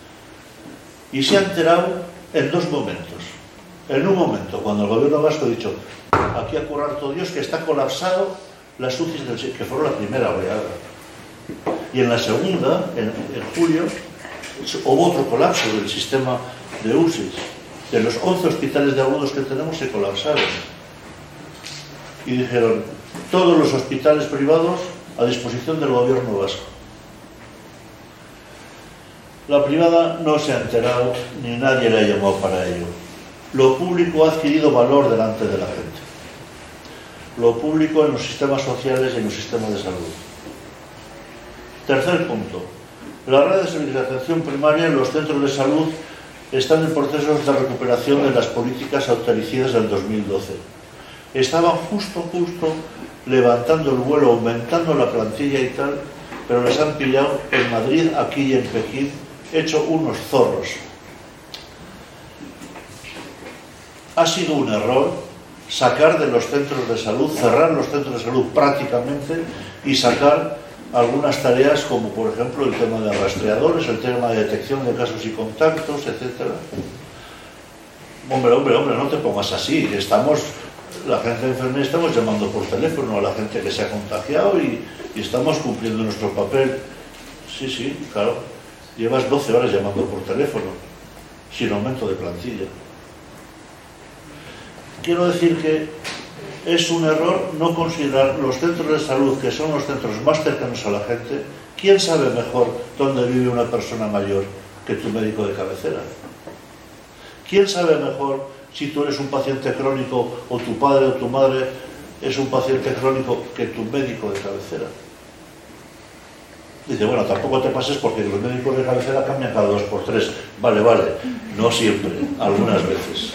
Y se ha enterado en dos momentos. En un momento, cuando el gobierno vasco ha dicho, aquí a currar todo Dios, que está colapsado las UCIs del que fueron la primera oleada. Y en la segunda, en julio, hubo otro colapso del sistema de UCIs. De los 11 hospitales de agudos que tenemos se colapsaron. Y dijeron, todos los hospitales privados a disposición del gobierno vasco. La privada no se ha enterado ni nadie le ha llamado para ello. Lo público ha adquirido valor delante de la gente. Lo público en los sistemas sociales y en los sistemas de salud. Tercer punto. Las redes de servicios de atención primaria en los centros de salud están en procesos de recuperación de las políticas austericidas del 2012. Estaban justo levantando el vuelo, aumentando la plantilla y tal, pero les han pillado en Madrid, aquí y en Pekín, hecho unos zorros. Ha sido un error sacar de los centros de salud, cerrar los centros de salud prácticamente y sacar algunas tareas como por ejemplo el tema de rastreadores, el tema de detección de casos y contactos, etc. Hombre, no te pongas así. La gente de enfermería estamos llamando por teléfono a la gente que se ha contagiado y estamos cumpliendo nuestro papel. Sí, claro. Llevas 12 horas llamando por teléfono, sin aumento de plantilla. Quiero decir que es un error no considerar los centros de salud, que son los centros más cercanos a la gente. ¿Quién sabe mejor dónde vive una persona mayor que tu médico de cabecera? ¿Quién sabe mejor si tú eres un paciente crónico o tu padre o tu madre es un paciente crónico que tu médico de cabecera? Dice, bueno, tampoco te pases porque los médicos de cabecera cambian cada 2 por 3. Vale, no siempre, algunas veces.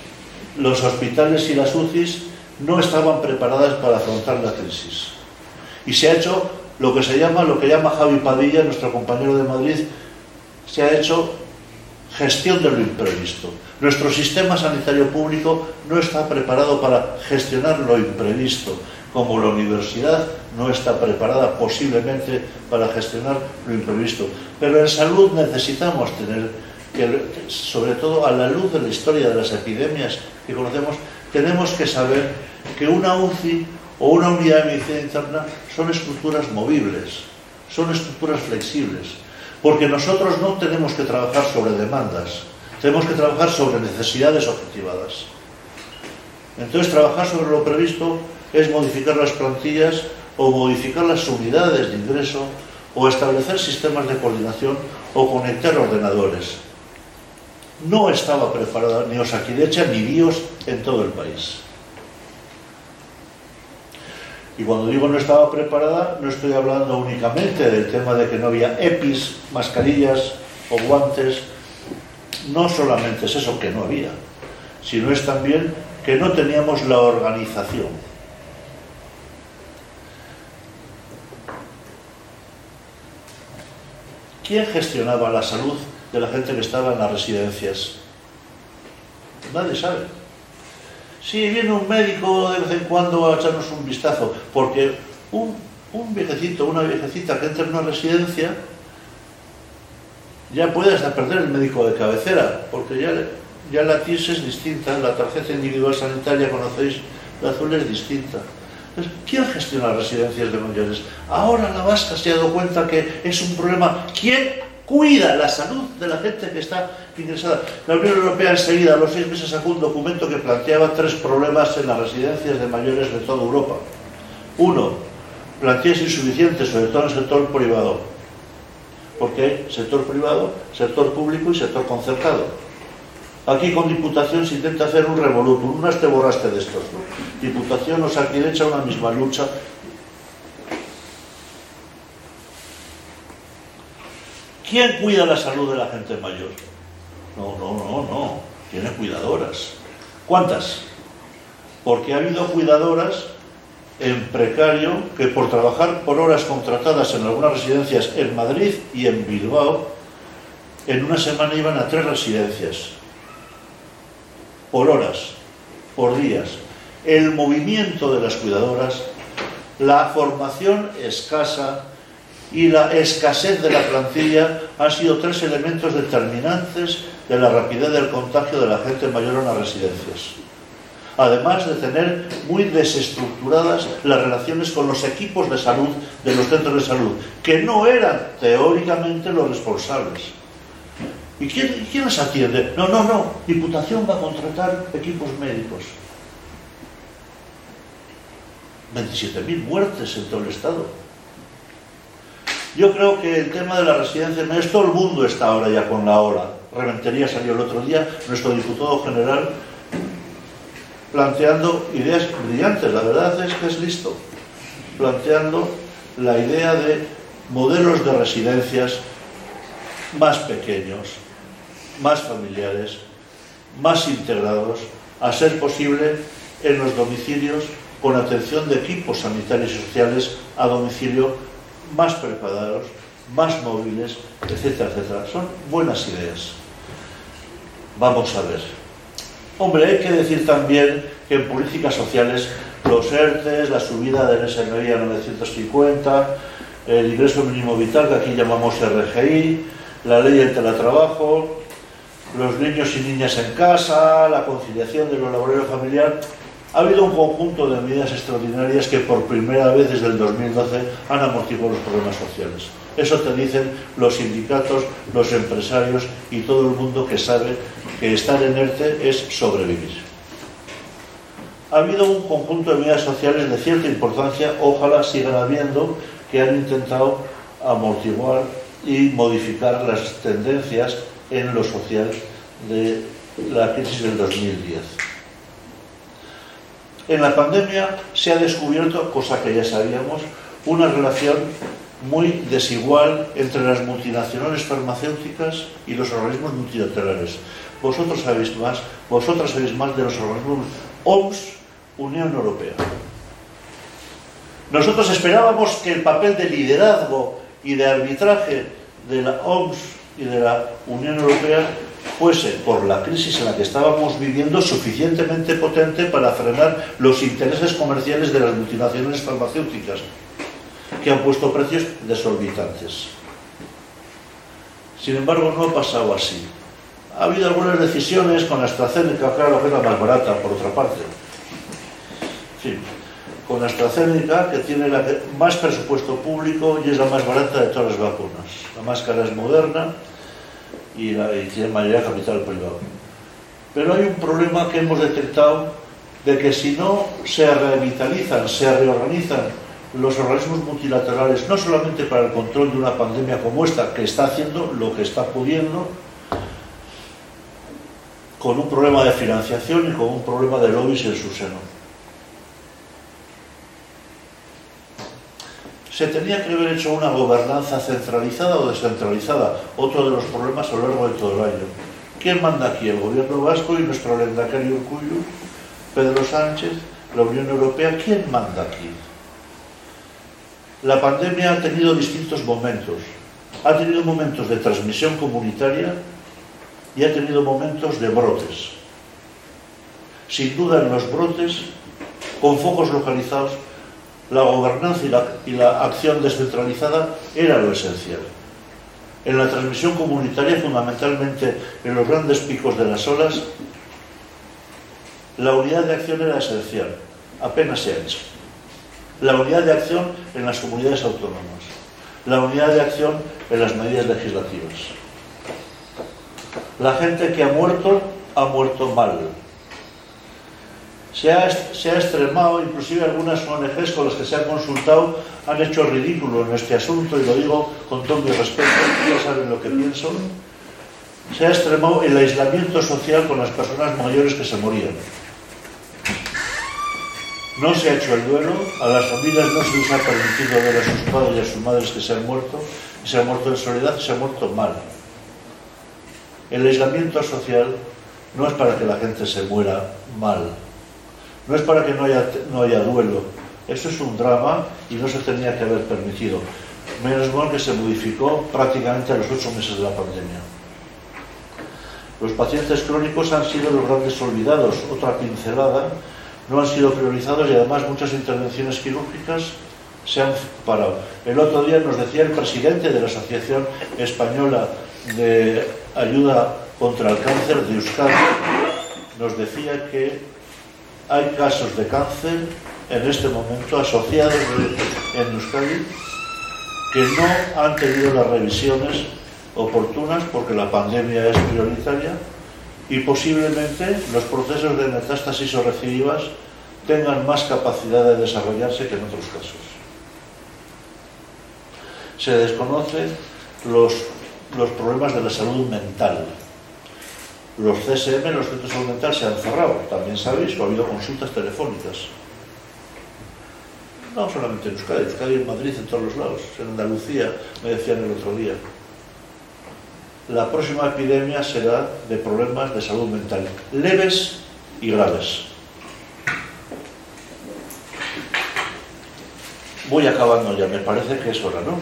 Los hospitales y las UCIs no estaban preparadas para afrontar la crisis. Y se ha hecho lo que llama Javi Padilla, nuestro compañero de Madrid, se ha hecho gestión de lo imprevisto. Nuestro sistema sanitario público no está preparado para gestionar lo imprevisto, como la universidad no está preparada posiblemente para gestionar lo imprevisto. Pero en salud necesitamos tener, sobre todo a la luz de la historia de las epidemias que conocemos, tenemos que saber que una UCI o una unidad de medicina interna son estructuras movibles, son estructuras flexibles, porque nosotros no tenemos que trabajar sobre demandas, tenemos que trabajar sobre necesidades objetivadas. Entonces, trabajar sobre lo previsto es modificar las plantillas o modificar las unidades de ingreso o establecer sistemas de coordinación o conectar ordenadores. No estaba preparada ni Osakidetza ni BIOS en todo el país. Y cuando digo no estaba preparada, no estoy hablando únicamente del tema de que no había EPIs, mascarillas o guantes. No solamente es eso que no había, sino es también que no teníamos la organización. ¿Quién gestionaba la salud de la gente que estaba en las residencias? Nadie sabe. Sí, viene un médico de vez en cuando a echarnos un vistazo, porque un viejecito, una viejecita que entra en una residencia ya puede hasta perder el médico de cabecera, porque ya la TIS es distinta, la tarjeta individual sanitaria, conocéis, la azul es distinta. Entonces, ¿quién gestiona las residencias de mayores? Ahora la vasca se ha dado cuenta que es un problema. ¿Quién cuida la salud de la gente que está ingresada? La Unión Europea enseguida, a los 6 meses, sacó un documento que planteaba 3 problemas en las residencias de mayores de toda Europa. 1, plantillas insuficientes, sobre todo en el sector privado, porque hay sector privado, sector público y sector concertado. Aquí con Diputación se intenta hacer un revolutum, un aste borraste de estos, ¿no? Diputación, Osakidetza, una misma lucha. ¿Quién cuida la salud de la gente mayor? No. Tiene cuidadoras. ¿Cuántas? Porque ha habido cuidadoras en precario que por trabajar por horas contratadas en algunas residencias en Madrid y en Bilbao, en una semana iban a 3 residencias. Por horas, por días. El movimiento de las cuidadoras, la formación escasa y la escasez de la plantilla han sido 3 elementos determinantes de la rapidez del contagio de la gente mayor en las residencias. Además de tener muy desestructuradas las relaciones con los equipos de salud de los centros de salud, que no eran teóricamente los responsables. ¿Y quién les atiende? No. Diputación va a contratar equipos médicos. 27.000 muertes en todo el Estado. Yo creo que el tema de la residencia, todo el mundo está ahora ya con la ola. Rementería salió el otro día, nuestro diputado general, planteando ideas brillantes. La verdad es que es listo. Planteando la idea de modelos de residencias más pequeños, más familiares, más integrados, a ser posible en los domicilios, con atención de equipos sanitarios y sociales a domicilio más preparados, más móviles, etcétera, etcétera. Son buenas ideas. Vamos a ver. Hombre, hay que decir también que en políticas sociales los ERTES, la subida del SMI a 950, el ingreso mínimo vital, que aquí llamamos RGI, la ley del teletrabajo, los niños y niñas en casa, la conciliación de lo laboral y familiar. Ha habido un conjunto de medidas extraordinarias que por primera vez desde el 2012 han amortiguado los problemas sociales. Eso te dicen los sindicatos, los empresarios y todo el mundo que sabe que estar en ERTE es sobrevivir. Ha habido un conjunto de medidas sociales de cierta importancia, ojalá sigan habiendo, que han intentado amortiguar y modificar las tendencias en lo social de la crisis del 2010. En la pandemia se ha descubierto, cosa que ya sabíamos, una relación muy desigual entre las multinacionales farmacéuticas y los organismos multilaterales. Vosotras sabéis más de los organismos OMS, Unión Europea. Nosotros esperábamos que el papel de liderazgo y de arbitraje de la OMS y de la Unión Europea fuese, por la crisis en la que estábamos viviendo, suficientemente potente para frenar los intereses comerciales de las multinacionales farmacéuticas, que han puesto precios desorbitantes. Sin embargo, no ha pasado así. Ha habido algunas decisiones con AstraZeneca, claro, que era más barata, por otra parte. Sí, con AstraZeneca, que tiene más presupuesto público y es la más barata de todas las vacunas. La más cara es Moderna y tiene mayoría de capital privado. Pero hay un problema que hemos detectado de que si no se revitalizan, se reorganizan los organismos multilaterales, no solamente para el control de una pandemia como esta, que está haciendo lo que está pudiendo, con un problema de financiación y con un problema de lobbies en su seno. Se tenía que haber hecho una gobernanza centralizada o descentralizada, otro de los problemas a lo largo de todo el año. ¿Quién manda aquí? El gobierno vasco y nuestro lehendakari Urkullu, Pedro Sánchez, la Unión Europea. ¿Quién manda aquí? La pandemia ha tenido distintos momentos. Ha tenido momentos de transmisión comunitaria y ha tenido momentos de brotes. Sin duda, en los brotes, con focos localizados, la gobernanza y la acción descentralizada era lo esencial. En la transmisión comunitaria, fundamentalmente en los grandes picos de las olas, la unidad de acción era esencial. Apenas se ha hecho. La unidad de acción en las comunidades autónomas. La unidad de acción en las medidas legislativas. La gente que ha muerto mal. Se ha extremado, inclusive algunas ONGs con las que se ha consultado han hecho ridículo en este asunto, y lo digo con todo mi respeto, ya saben lo que pienso. Se ha extremado el aislamiento social con las personas mayores que se morían. No se ha hecho el duelo, a las familias no se les ha permitido ver a sus padres y a sus madres que se han muerto en soledad, se ha muerto mal. El aislamiento social no es para que la gente se muera mal. No es para que no haya duelo. Eso es un drama y no se tenía que haber permitido. Menos mal que se modificó prácticamente a los 8 meses de la pandemia. Los pacientes crónicos han sido los grandes olvidados. Otra pincelada. No han sido priorizados y además muchas intervenciones quirúrgicas se han parado. El otro día nos decía el presidente de la Asociación Española de Ayuda contra el Cáncer de Euskadi, nos decía que hay casos de cáncer en este momento asociados en Euskadi que no han tenido las revisiones oportunas porque la pandemia es prioritaria y posiblemente los procesos de metástasis o recidivas tengan más capacidad de desarrollarse que en otros casos. Se desconocen los problemas de la salud mental. Los CSM, los centros de salud mental, se han cerrado. También sabéis que ha habido consultas telefónicas. No solamente en Euskadi, en Madrid, en todos los lados. En Andalucía, me decían el otro día. La próxima epidemia será de problemas de salud mental, leves y graves. Voy acabando ya, me parece que es hora, ¿no?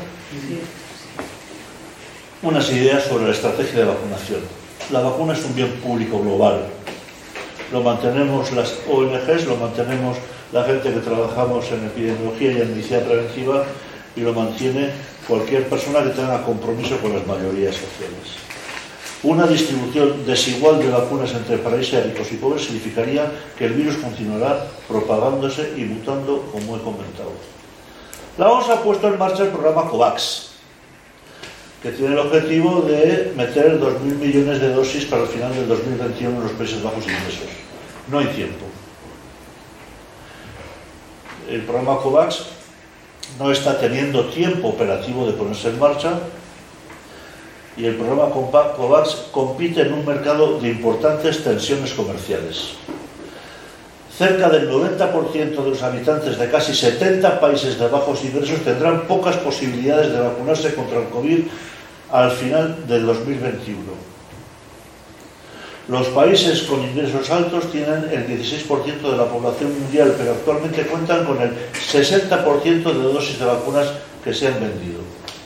Unas ideas sobre la estrategia de vacunación. La vacuna es un bien público global. Lo mantenemos las ONGs, lo mantenemos la gente que trabajamos en epidemiología y en medicina preventiva, y lo mantiene cualquier persona que tenga compromiso con las mayorías sociales. Una distribución desigual de vacunas entre países ricos y pobres significaría que el virus continuará propagándose y mutando, como he comentado. La OMS ha puesto en marcha el programa COVAX, que tiene el objetivo de meter 2.000 millones de dosis para el final del 2021 en los Países Bajos ingresos. No hay tiempo. El programa COVAX no está teniendo tiempo operativo de ponerse en marcha, y el programa COVAX compite en un mercado de importantes tensiones comerciales. Cerca del 90% de los habitantes de casi 70 países de bajos ingresos tendrán pocas posibilidades de vacunarse contra el COVID al final del 2021. Los países con ingresos altos tienen el 16% de la población mundial, pero actualmente cuentan con el 60% de dosis de vacunas que se han vendido.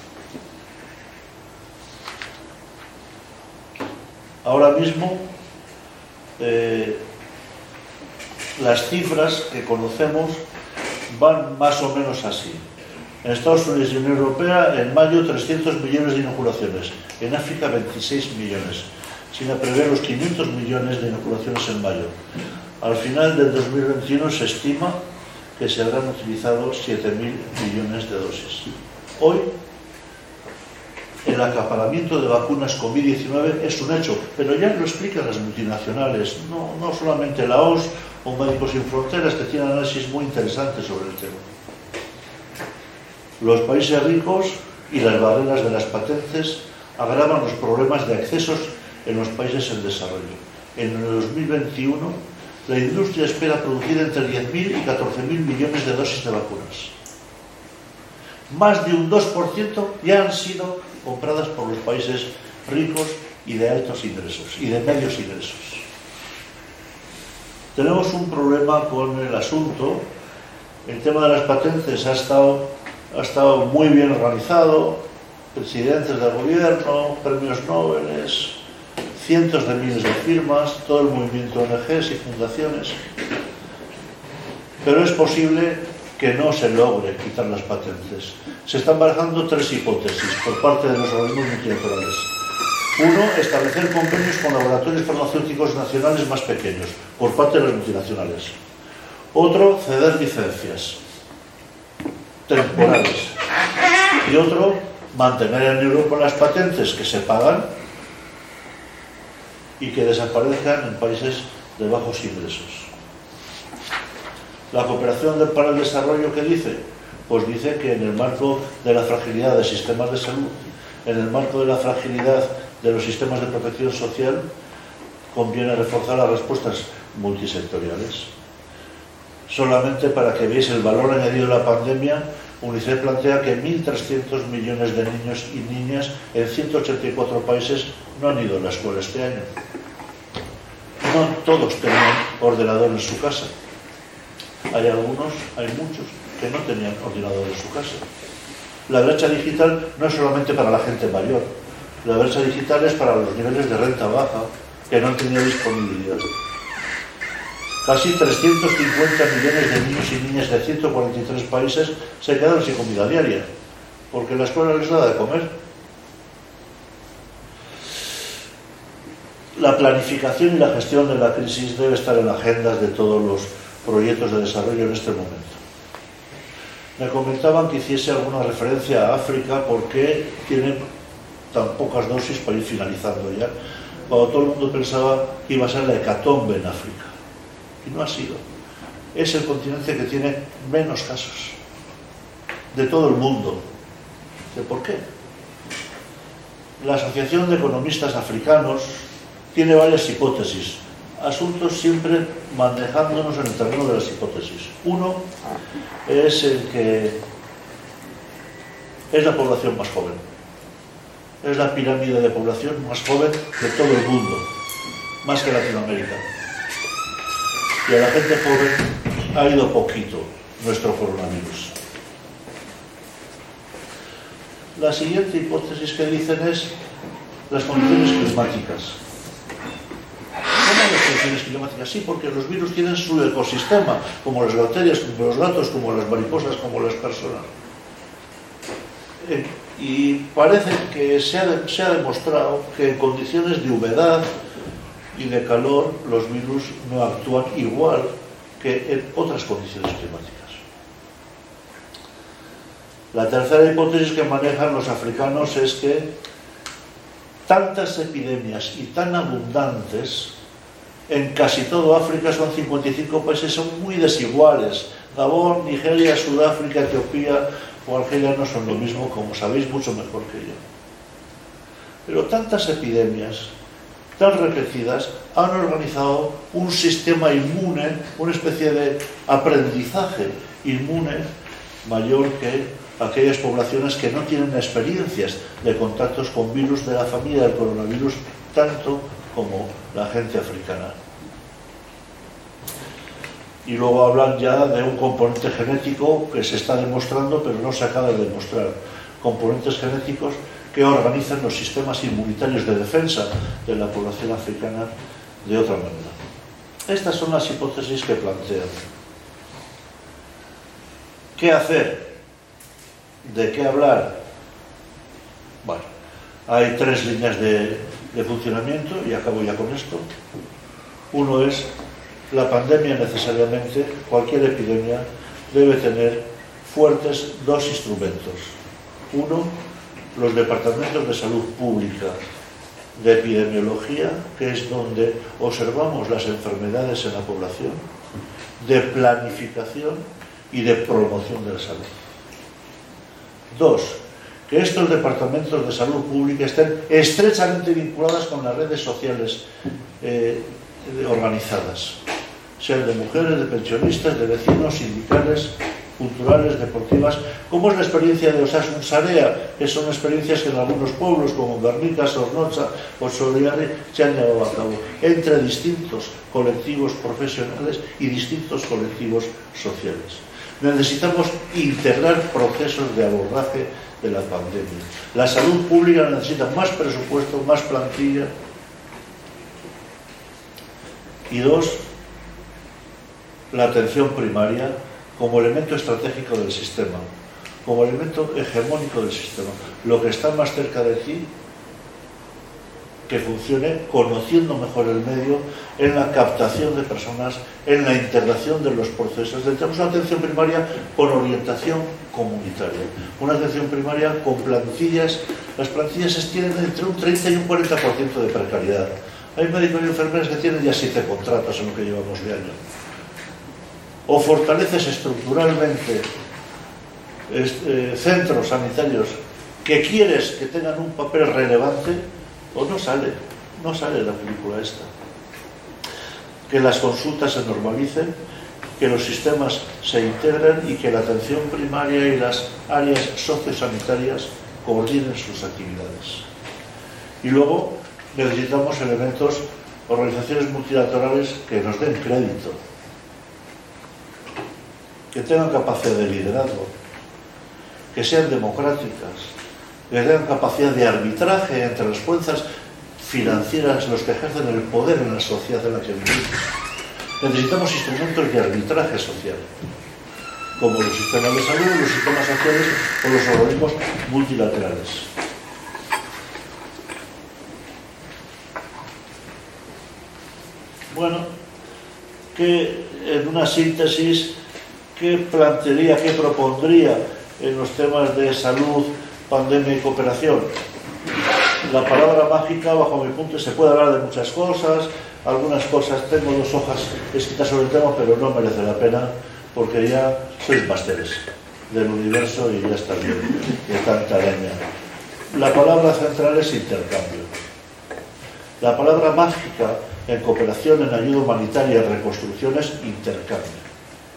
Ahora mismo, las cifras que conocemos van más o menos así. En Estados Unidos y Unión Europea, en mayo, 300 millones de inoculaciones. En África, 26 millones. Sin prever los 500 millones de inoculaciones en mayo. Al final del 2021 se estima que se habrán utilizado 7.000 millones de dosis. Hoy, el acaparamiento de vacunas COVID-19 es un hecho, pero ya lo explican las multinacionales, no solamente la OMS o Médicos Sin Fronteras, que tienen análisis muy interesantes sobre el tema. Los países ricos y las barreras de las patentes agravan los problemas de accesos en los países en desarrollo. En el 2021, la industria espera producir entre 10.000 y 14.000 millones de dosis de vacunas. Más de un 2% ya han sido compradas por los países ricos y de altos ingresos y de medios ingresos. Tenemos un problema con el asunto. El tema de las patentes ha estado muy bien organizado, presidentes del gobierno, premios Nobel, cientos de miles de firmas, todo el movimiento de ONGs y fundaciones. Pero es posible que no se logre quitar las patentes. Se están barajando tres hipótesis por parte de los organismos multilaterales. Uno, establecer convenios con laboratorios farmacéuticos nacionales más pequeños, por parte de las multinacionales. Otro, ceder licencias temporales. Y otro, mantener en Europa las patentes que se pagan y que desaparezcan en países de bajos ingresos. La cooperación para el desarrollo, ¿qué dice? Pues dice que en el marco de la fragilidad de sistemas de salud, en el marco de la fragilidad de los sistemas de protección social, conviene reforzar las respuestas multisectoriales. Solamente para que veáis el valor añadido de la pandemia, UNICEF plantea que 1.300 millones de niños y niñas en 184 países no han ido a la escuela este año. No todos tenían ordenador en su casa. Hay muchos que no tenían ordenador en su casa. La brecha digital no es solamente para la gente mayor. La brecha digital es para los niveles de renta baja que no han tenido disponibilidad. Casi 350 millones de niños y niñas de 143 países se quedaron sin comida diaria, porque la escuela les da de comer. La planificación y la gestión de la crisis debe estar en las agendas de todos los proyectos de desarrollo en este momento. Me comentaban que hiciese alguna referencia a África porque tienen tan pocas dosis para ir finalizando ya, cuando todo el mundo pensaba que iba a ser la hecatombe en África. Y no ha sido. Es el continente que tiene menos casos de todo el mundo. ¿De por qué? La Asociación de Economistas Africanos tiene varias hipótesis, asuntos siempre manejándonos en el terreno de las hipótesis. Uno es el que es la población más joven. Es la pirámide de población más joven de todo el mundo, más que Latinoamérica. Y a la gente joven ha ido poquito nuestro coronavirus. La siguiente hipótesis que dicen es las condiciones climáticas. ¿Cómo las condiciones climáticas? Sí, porque los virus tienen su ecosistema, como las bacterias, como los gatos, como las mariposas, como las personas. Y parece que se ha demostrado que en condiciones de humedad y de calor los virus no actúan igual que en otras condiciones climáticas. La tercera hipótesis que manejan los africanos es que tantas epidemias y tan abundantes en casi todo África, son 55 países, son muy desiguales. Gabón, Nigeria, Sudáfrica, Etiopía o Argelia no son lo mismo, como sabéis mucho mejor que yo. Pero tantas epidemias tan repetidas han organizado un sistema inmune, una especie de aprendizaje inmune mayor que aquellas poblaciones que no tienen experiencias de contactos con virus de la familia del coronavirus tanto como la gente africana. Y luego hablan ya de un componente genético que se está demostrando, pero no se acaba de demostrar. Componentes genéticos que organizan los sistemas inmunitarios de defensa de la población africana de otra manera. Estas son las hipótesis que plantean. ¿Qué hacer? ¿De qué hablar? Bueno, hay tres líneas de funcionamiento, y acabo ya con esto. Uno es: la pandemia necesariamente, cualquier epidemia, debe tener fuertes dos instrumentos. Uno, los departamentos de salud pública, de epidemiología, que es donde observamos las enfermedades en la población, de planificación y de promoción de la salud. Dos, que estos departamentos de salud pública estén estrechamente vinculados con las redes sociales organizadas, sean de mujeres, de pensionistas, de vecinos, sindicales, culturales, deportivas, como es la experiencia de Osasun Sarea, que son experiencias que en algunos pueblos como Guernica, Zornotza o Solidaridad se han llevado a cabo entre distintos colectivos profesionales y distintos colectivos sociales. Necesitamos integrar procesos de abordaje de la pandemia. La salud pública necesita más presupuesto, más plantilla. Y dos, la atención primaria como elemento estratégico del sistema, como elemento hegemónico del sistema. Lo que está más cerca de ti, que funcione conociendo mejor el medio, en la captación de personas, en la integración de los procesos. Necesitamos una atención primaria con orientación comunitaria, una atención primaria con plantillas. Las plantillas tienen entre un 30 y un 40% de precariedad. Hay médicos y enfermeras que tienen ya 7 contratos en lo que llevamos de año. O fortaleces estructuralmente centros sanitarios que quieres que tengan un papel relevante, o no sale la película esta. Que las consultas se normalicen, que los sistemas se integren y que la atención primaria y las áreas sociosanitarias coordinen sus actividades. Y luego necesitamos elementos, organizaciones multilaterales que nos den crédito, que tengan capacidad de liderazgo, que sean democráticas, que tengan capacidad de arbitraje entre las fuerzas financieras, los que ejercen el poder en la sociedad en la que vivimos. Necesitamos instrumentos de arbitraje social, como los sistemas de salud, los sistemas sociales o los organismos multilaterales. Bueno, que en una síntesis, ¿qué plantearía, qué propondría en los temas de salud, pandemia y cooperación? La palabra mágica, bajo mi punto, se puede hablar de muchas cosas. Algunas cosas, tengo 2 hojas escritas sobre el tema, pero no merece la pena, porque ya sois másteres del universo y ya está bien, de tanta leña. La palabra central es intercambio. La palabra mágica en cooperación, en ayuda humanitaria y reconstrucción es intercambio.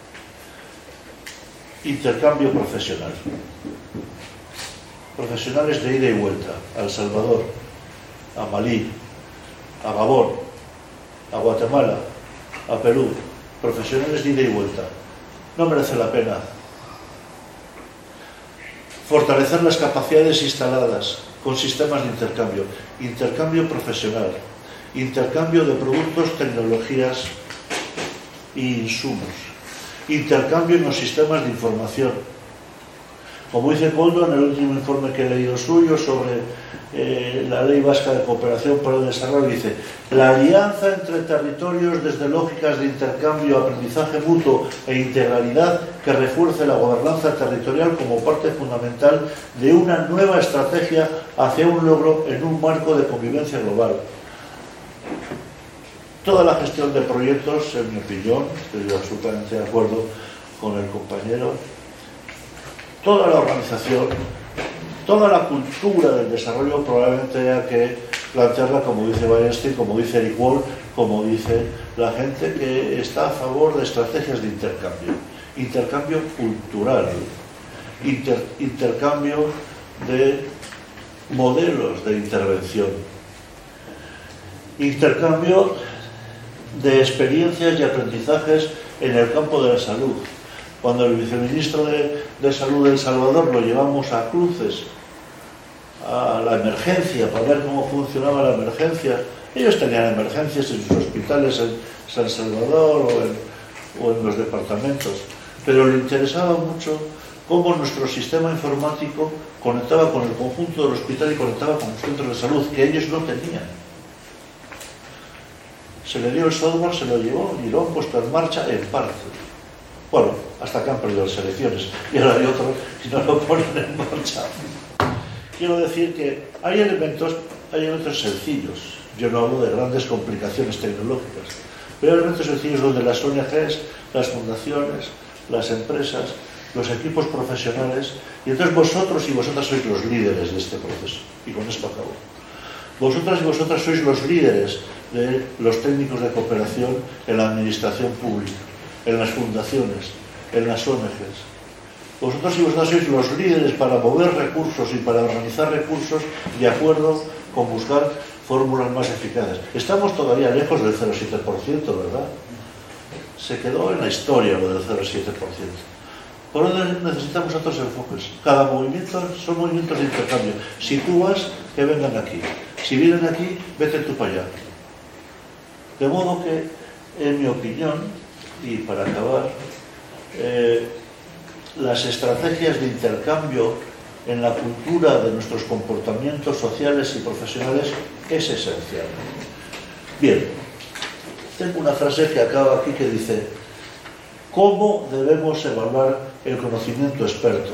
Intercambio profesional. Profesionales de ida y vuelta a El Salvador, a Malí, a Gabón, a Guatemala, a Perú. Profesionales de ida y vuelta. No merece la pena. Fortalecer las capacidades instaladas con sistemas de intercambio. Intercambio profesional. Intercambio de productos, tecnologías e insumos. Intercambio en los sistemas de información. Como dice Koldo en el último informe que he leído suyo sobre la Ley Vasca de Cooperación para el Desarrollo, dice: la alianza entre territorios desde lógicas de intercambio, aprendizaje mutuo e integralidad que refuerce la gobernanza territorial como parte fundamental de una nueva estrategia hacia un logro en un marco de convivencia global. Toda la gestión de proyectos, en mi opinión, estoy absolutamente de acuerdo con el compañero, toda la organización, toda la cultura del desarrollo probablemente haya que plantearla, como dice Weinstein, como dice Eric Wall, como dice la gente que está a favor de estrategias de intercambio. Intercambio cultural, intercambio de modelos de intervención. Intercambio de experiencias y aprendizajes en el campo de la salud. Cuando el viceministro de Salud de El Salvador lo llevamos a Cruces, a la emergencia, para ver cómo funcionaba la emergencia. Ellos tenían emergencias en sus hospitales en San Salvador o en los departamentos, pero le interesaba mucho cómo nuestro sistema informático conectaba con el conjunto del hospital y conectaba con los centros de salud, que ellos no tenían. Se le dio el software, se lo llevó y lo han puesto en marcha en parte. Bueno, hasta que han perdido las elecciones y ahora hay otros que no lo ponen en marcha. Quiero decir que hay elementos sencillos. Yo no hablo de grandes complicaciones tecnológicas, pero hay elementos sencillos donde las ONGs, las fundaciones, las empresas, los equipos profesionales, y entonces vosotros y vosotras sois los líderes de este proceso. Y con esto acabo. Vosotras y vosotras sois los líderes de los técnicos de cooperación en la administración pública, en las fundaciones, en las ONGs. Vosotros y vosotras sois los líderes para mover recursos y para organizar recursos de acuerdo con buscar fórmulas más eficaces. Estamos todavía lejos del 0,7%, ¿verdad? Se quedó en la historia lo del 0,7%. Por eso necesitamos otros enfoques. Cada movimiento son movimientos de intercambio. Si tú vas, que vengan aquí. Si vienen aquí, vete tú para allá. De modo que, en mi opinión, y para acabar, las estrategias de intercambio en la cultura de nuestros comportamientos sociales y profesionales es esencial. Bien, tengo una frase que acaba aquí que dice: ¿cómo debemos evaluar el conocimiento experto?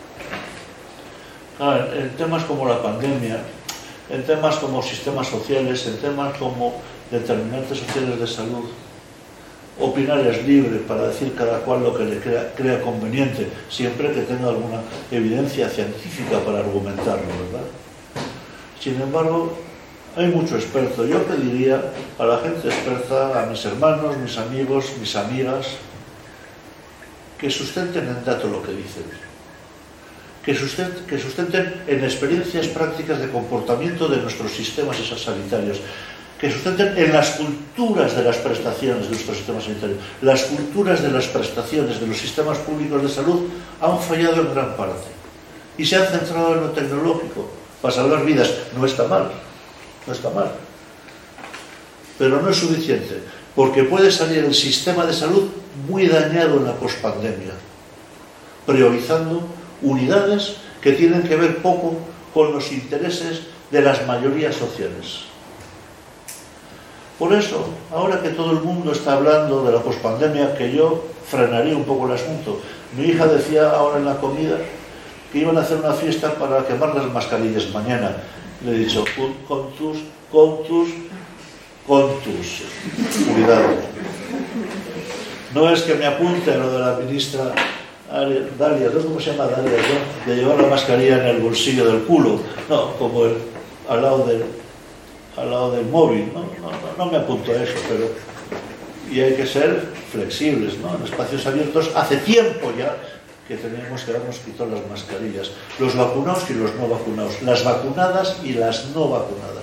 En temas como la pandemia, en temas como sistemas sociales, en temas como determinantes sociales de salud, opinar es libre para decir cada cual lo que le crea conveniente, siempre que tenga alguna evidencia científica para argumentarlo, ¿verdad? Sin embargo, hay mucho experto. Yo pediría a la gente experta, a mis hermanos, mis amigos, mis amigas, que sustenten en datos lo que dicen, que sustenten en experiencias prácticas de comportamiento de nuestros sistemas sanitarios, que sustenten en las culturas de las prestaciones de nuestro sistema sanitario. Las culturas de las prestaciones de los sistemas públicos de salud han fallado en gran parte y se han centrado en lo tecnológico para salvar vidas. No está mal, no está mal, pero no es suficiente, porque puede salir el sistema de salud muy dañado en la pospandemia, priorizando unidades que tienen que ver poco con los intereses de las mayorías sociales. Por eso, ahora que todo el mundo está hablando de la pospandemia, que yo frenaría un poco el asunto. Mi hija decía ahora en la comida que iban a hacer una fiesta para quemar las mascarillas mañana. Le he dicho, con tus. Cuidado. No es que me apunte a lo de la ministra Dalia, ¿no? ¿Cómo se llama Dalia? ¿No? De llevar la mascarilla en el bolsillo del culo. No, como al lado del móvil. No me apunto a eso, pero... Y hay que ser flexibles, ¿no? En espacios abiertos hace tiempo ya que tenemos que habernos quitado las mascarillas. Los vacunados y los no vacunados. Las vacunadas y las no vacunadas.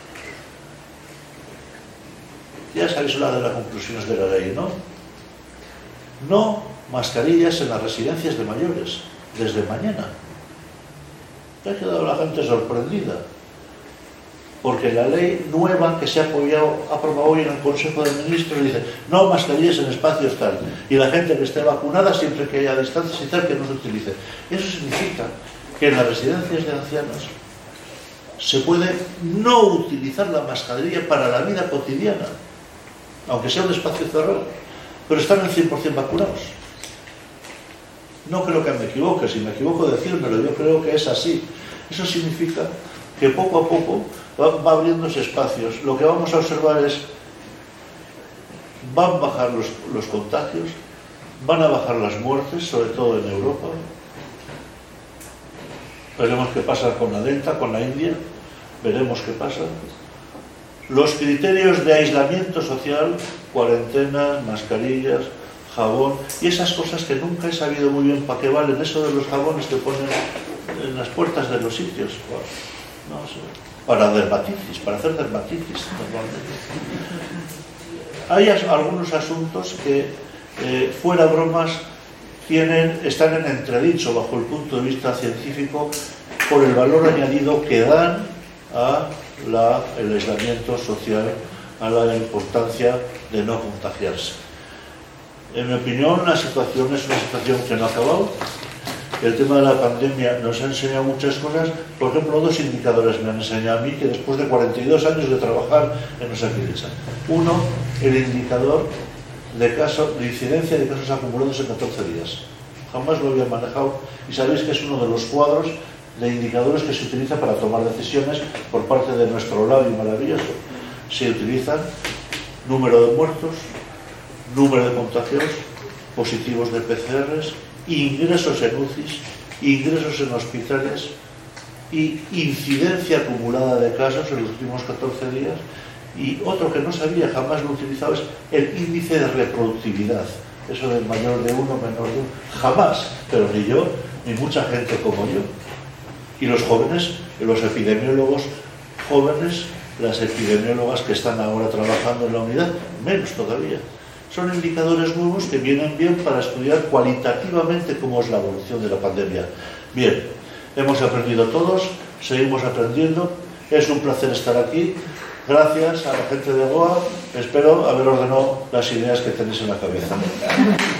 Ya sabéis la de las conclusiones de la ley, ¿no? No mascarillas en las residencias de mayores, desde mañana. Ya ha quedado la gente sorprendida, porque la ley nueva que se ha aprobado hoy en el Consejo de Ministros dice no mascarillas en espacios tal, y la gente que esté vacunada, siempre que haya distancias y tal, que no se utilice. Eso significa que en las residencias de ancianos se puede no utilizar la mascarilla para la vida cotidiana, aunque sea un espacio cerrado, pero están el 100% vacunados. No creo que me equivoque, si me equivoco decírmelo, yo creo que es así. Eso significa que poco a poco va abriéndose espacios. Lo que vamos a observar es, van a bajar los contagios, van a bajar las muertes, sobre todo en Europa. Veremos qué pasa con la Delta, con la India, veremos qué pasa. Los criterios de aislamiento social, cuarentenas, mascarillas, jabón, y esas cosas que nunca he sabido muy bien para qué valen, eso de los jabones que ponen en las puertas de los sitios. No sé, para dermatitis, para hacer dermatitis normalmente. Hay algunos asuntos que, fuera bromas, están en entredicho bajo el punto de vista científico por el valor añadido que dan al aislamiento social, a la importancia de no contagiarse. En mi opinión, la situación es una situación que no ha acabado. El tema de la pandemia nos ha enseñado muchas cosas. Por ejemplo, 2 indicadores me han enseñado a mí que después de 42 años de trabajar en Osakidetza. Uno, el indicador de incidencia de casos acumulados en 14 días. Jamás lo había manejado y sabéis que es uno de los cuadros de indicadores que se utiliza para tomar decisiones por parte de nuestro labio maravilloso. Se utilizan número de muertos, número de contagios, positivos de PCRs, ingresos en UCIs, ingresos en hospitales y incidencia acumulada de casos en los últimos 14 días. Y otro que no sabía, jamás lo he utilizado, es el índice de reproductividad. Eso de mayor de 1, menor de 1. Jamás, pero ni yo, ni mucha gente como yo. Y los jóvenes, los epidemiólogos jóvenes, las epidemiólogas que están ahora trabajando en la unidad, menos todavía. Son indicadores nuevos que vienen bien para estudiar cualitativamente cómo es la evolución de la pandemia. Bien, hemos aprendido todos, seguimos aprendiendo. Es un placer estar aquí. Gracias a la gente de Goa. Espero haber ordenado las ideas que tenéis en la cabeza.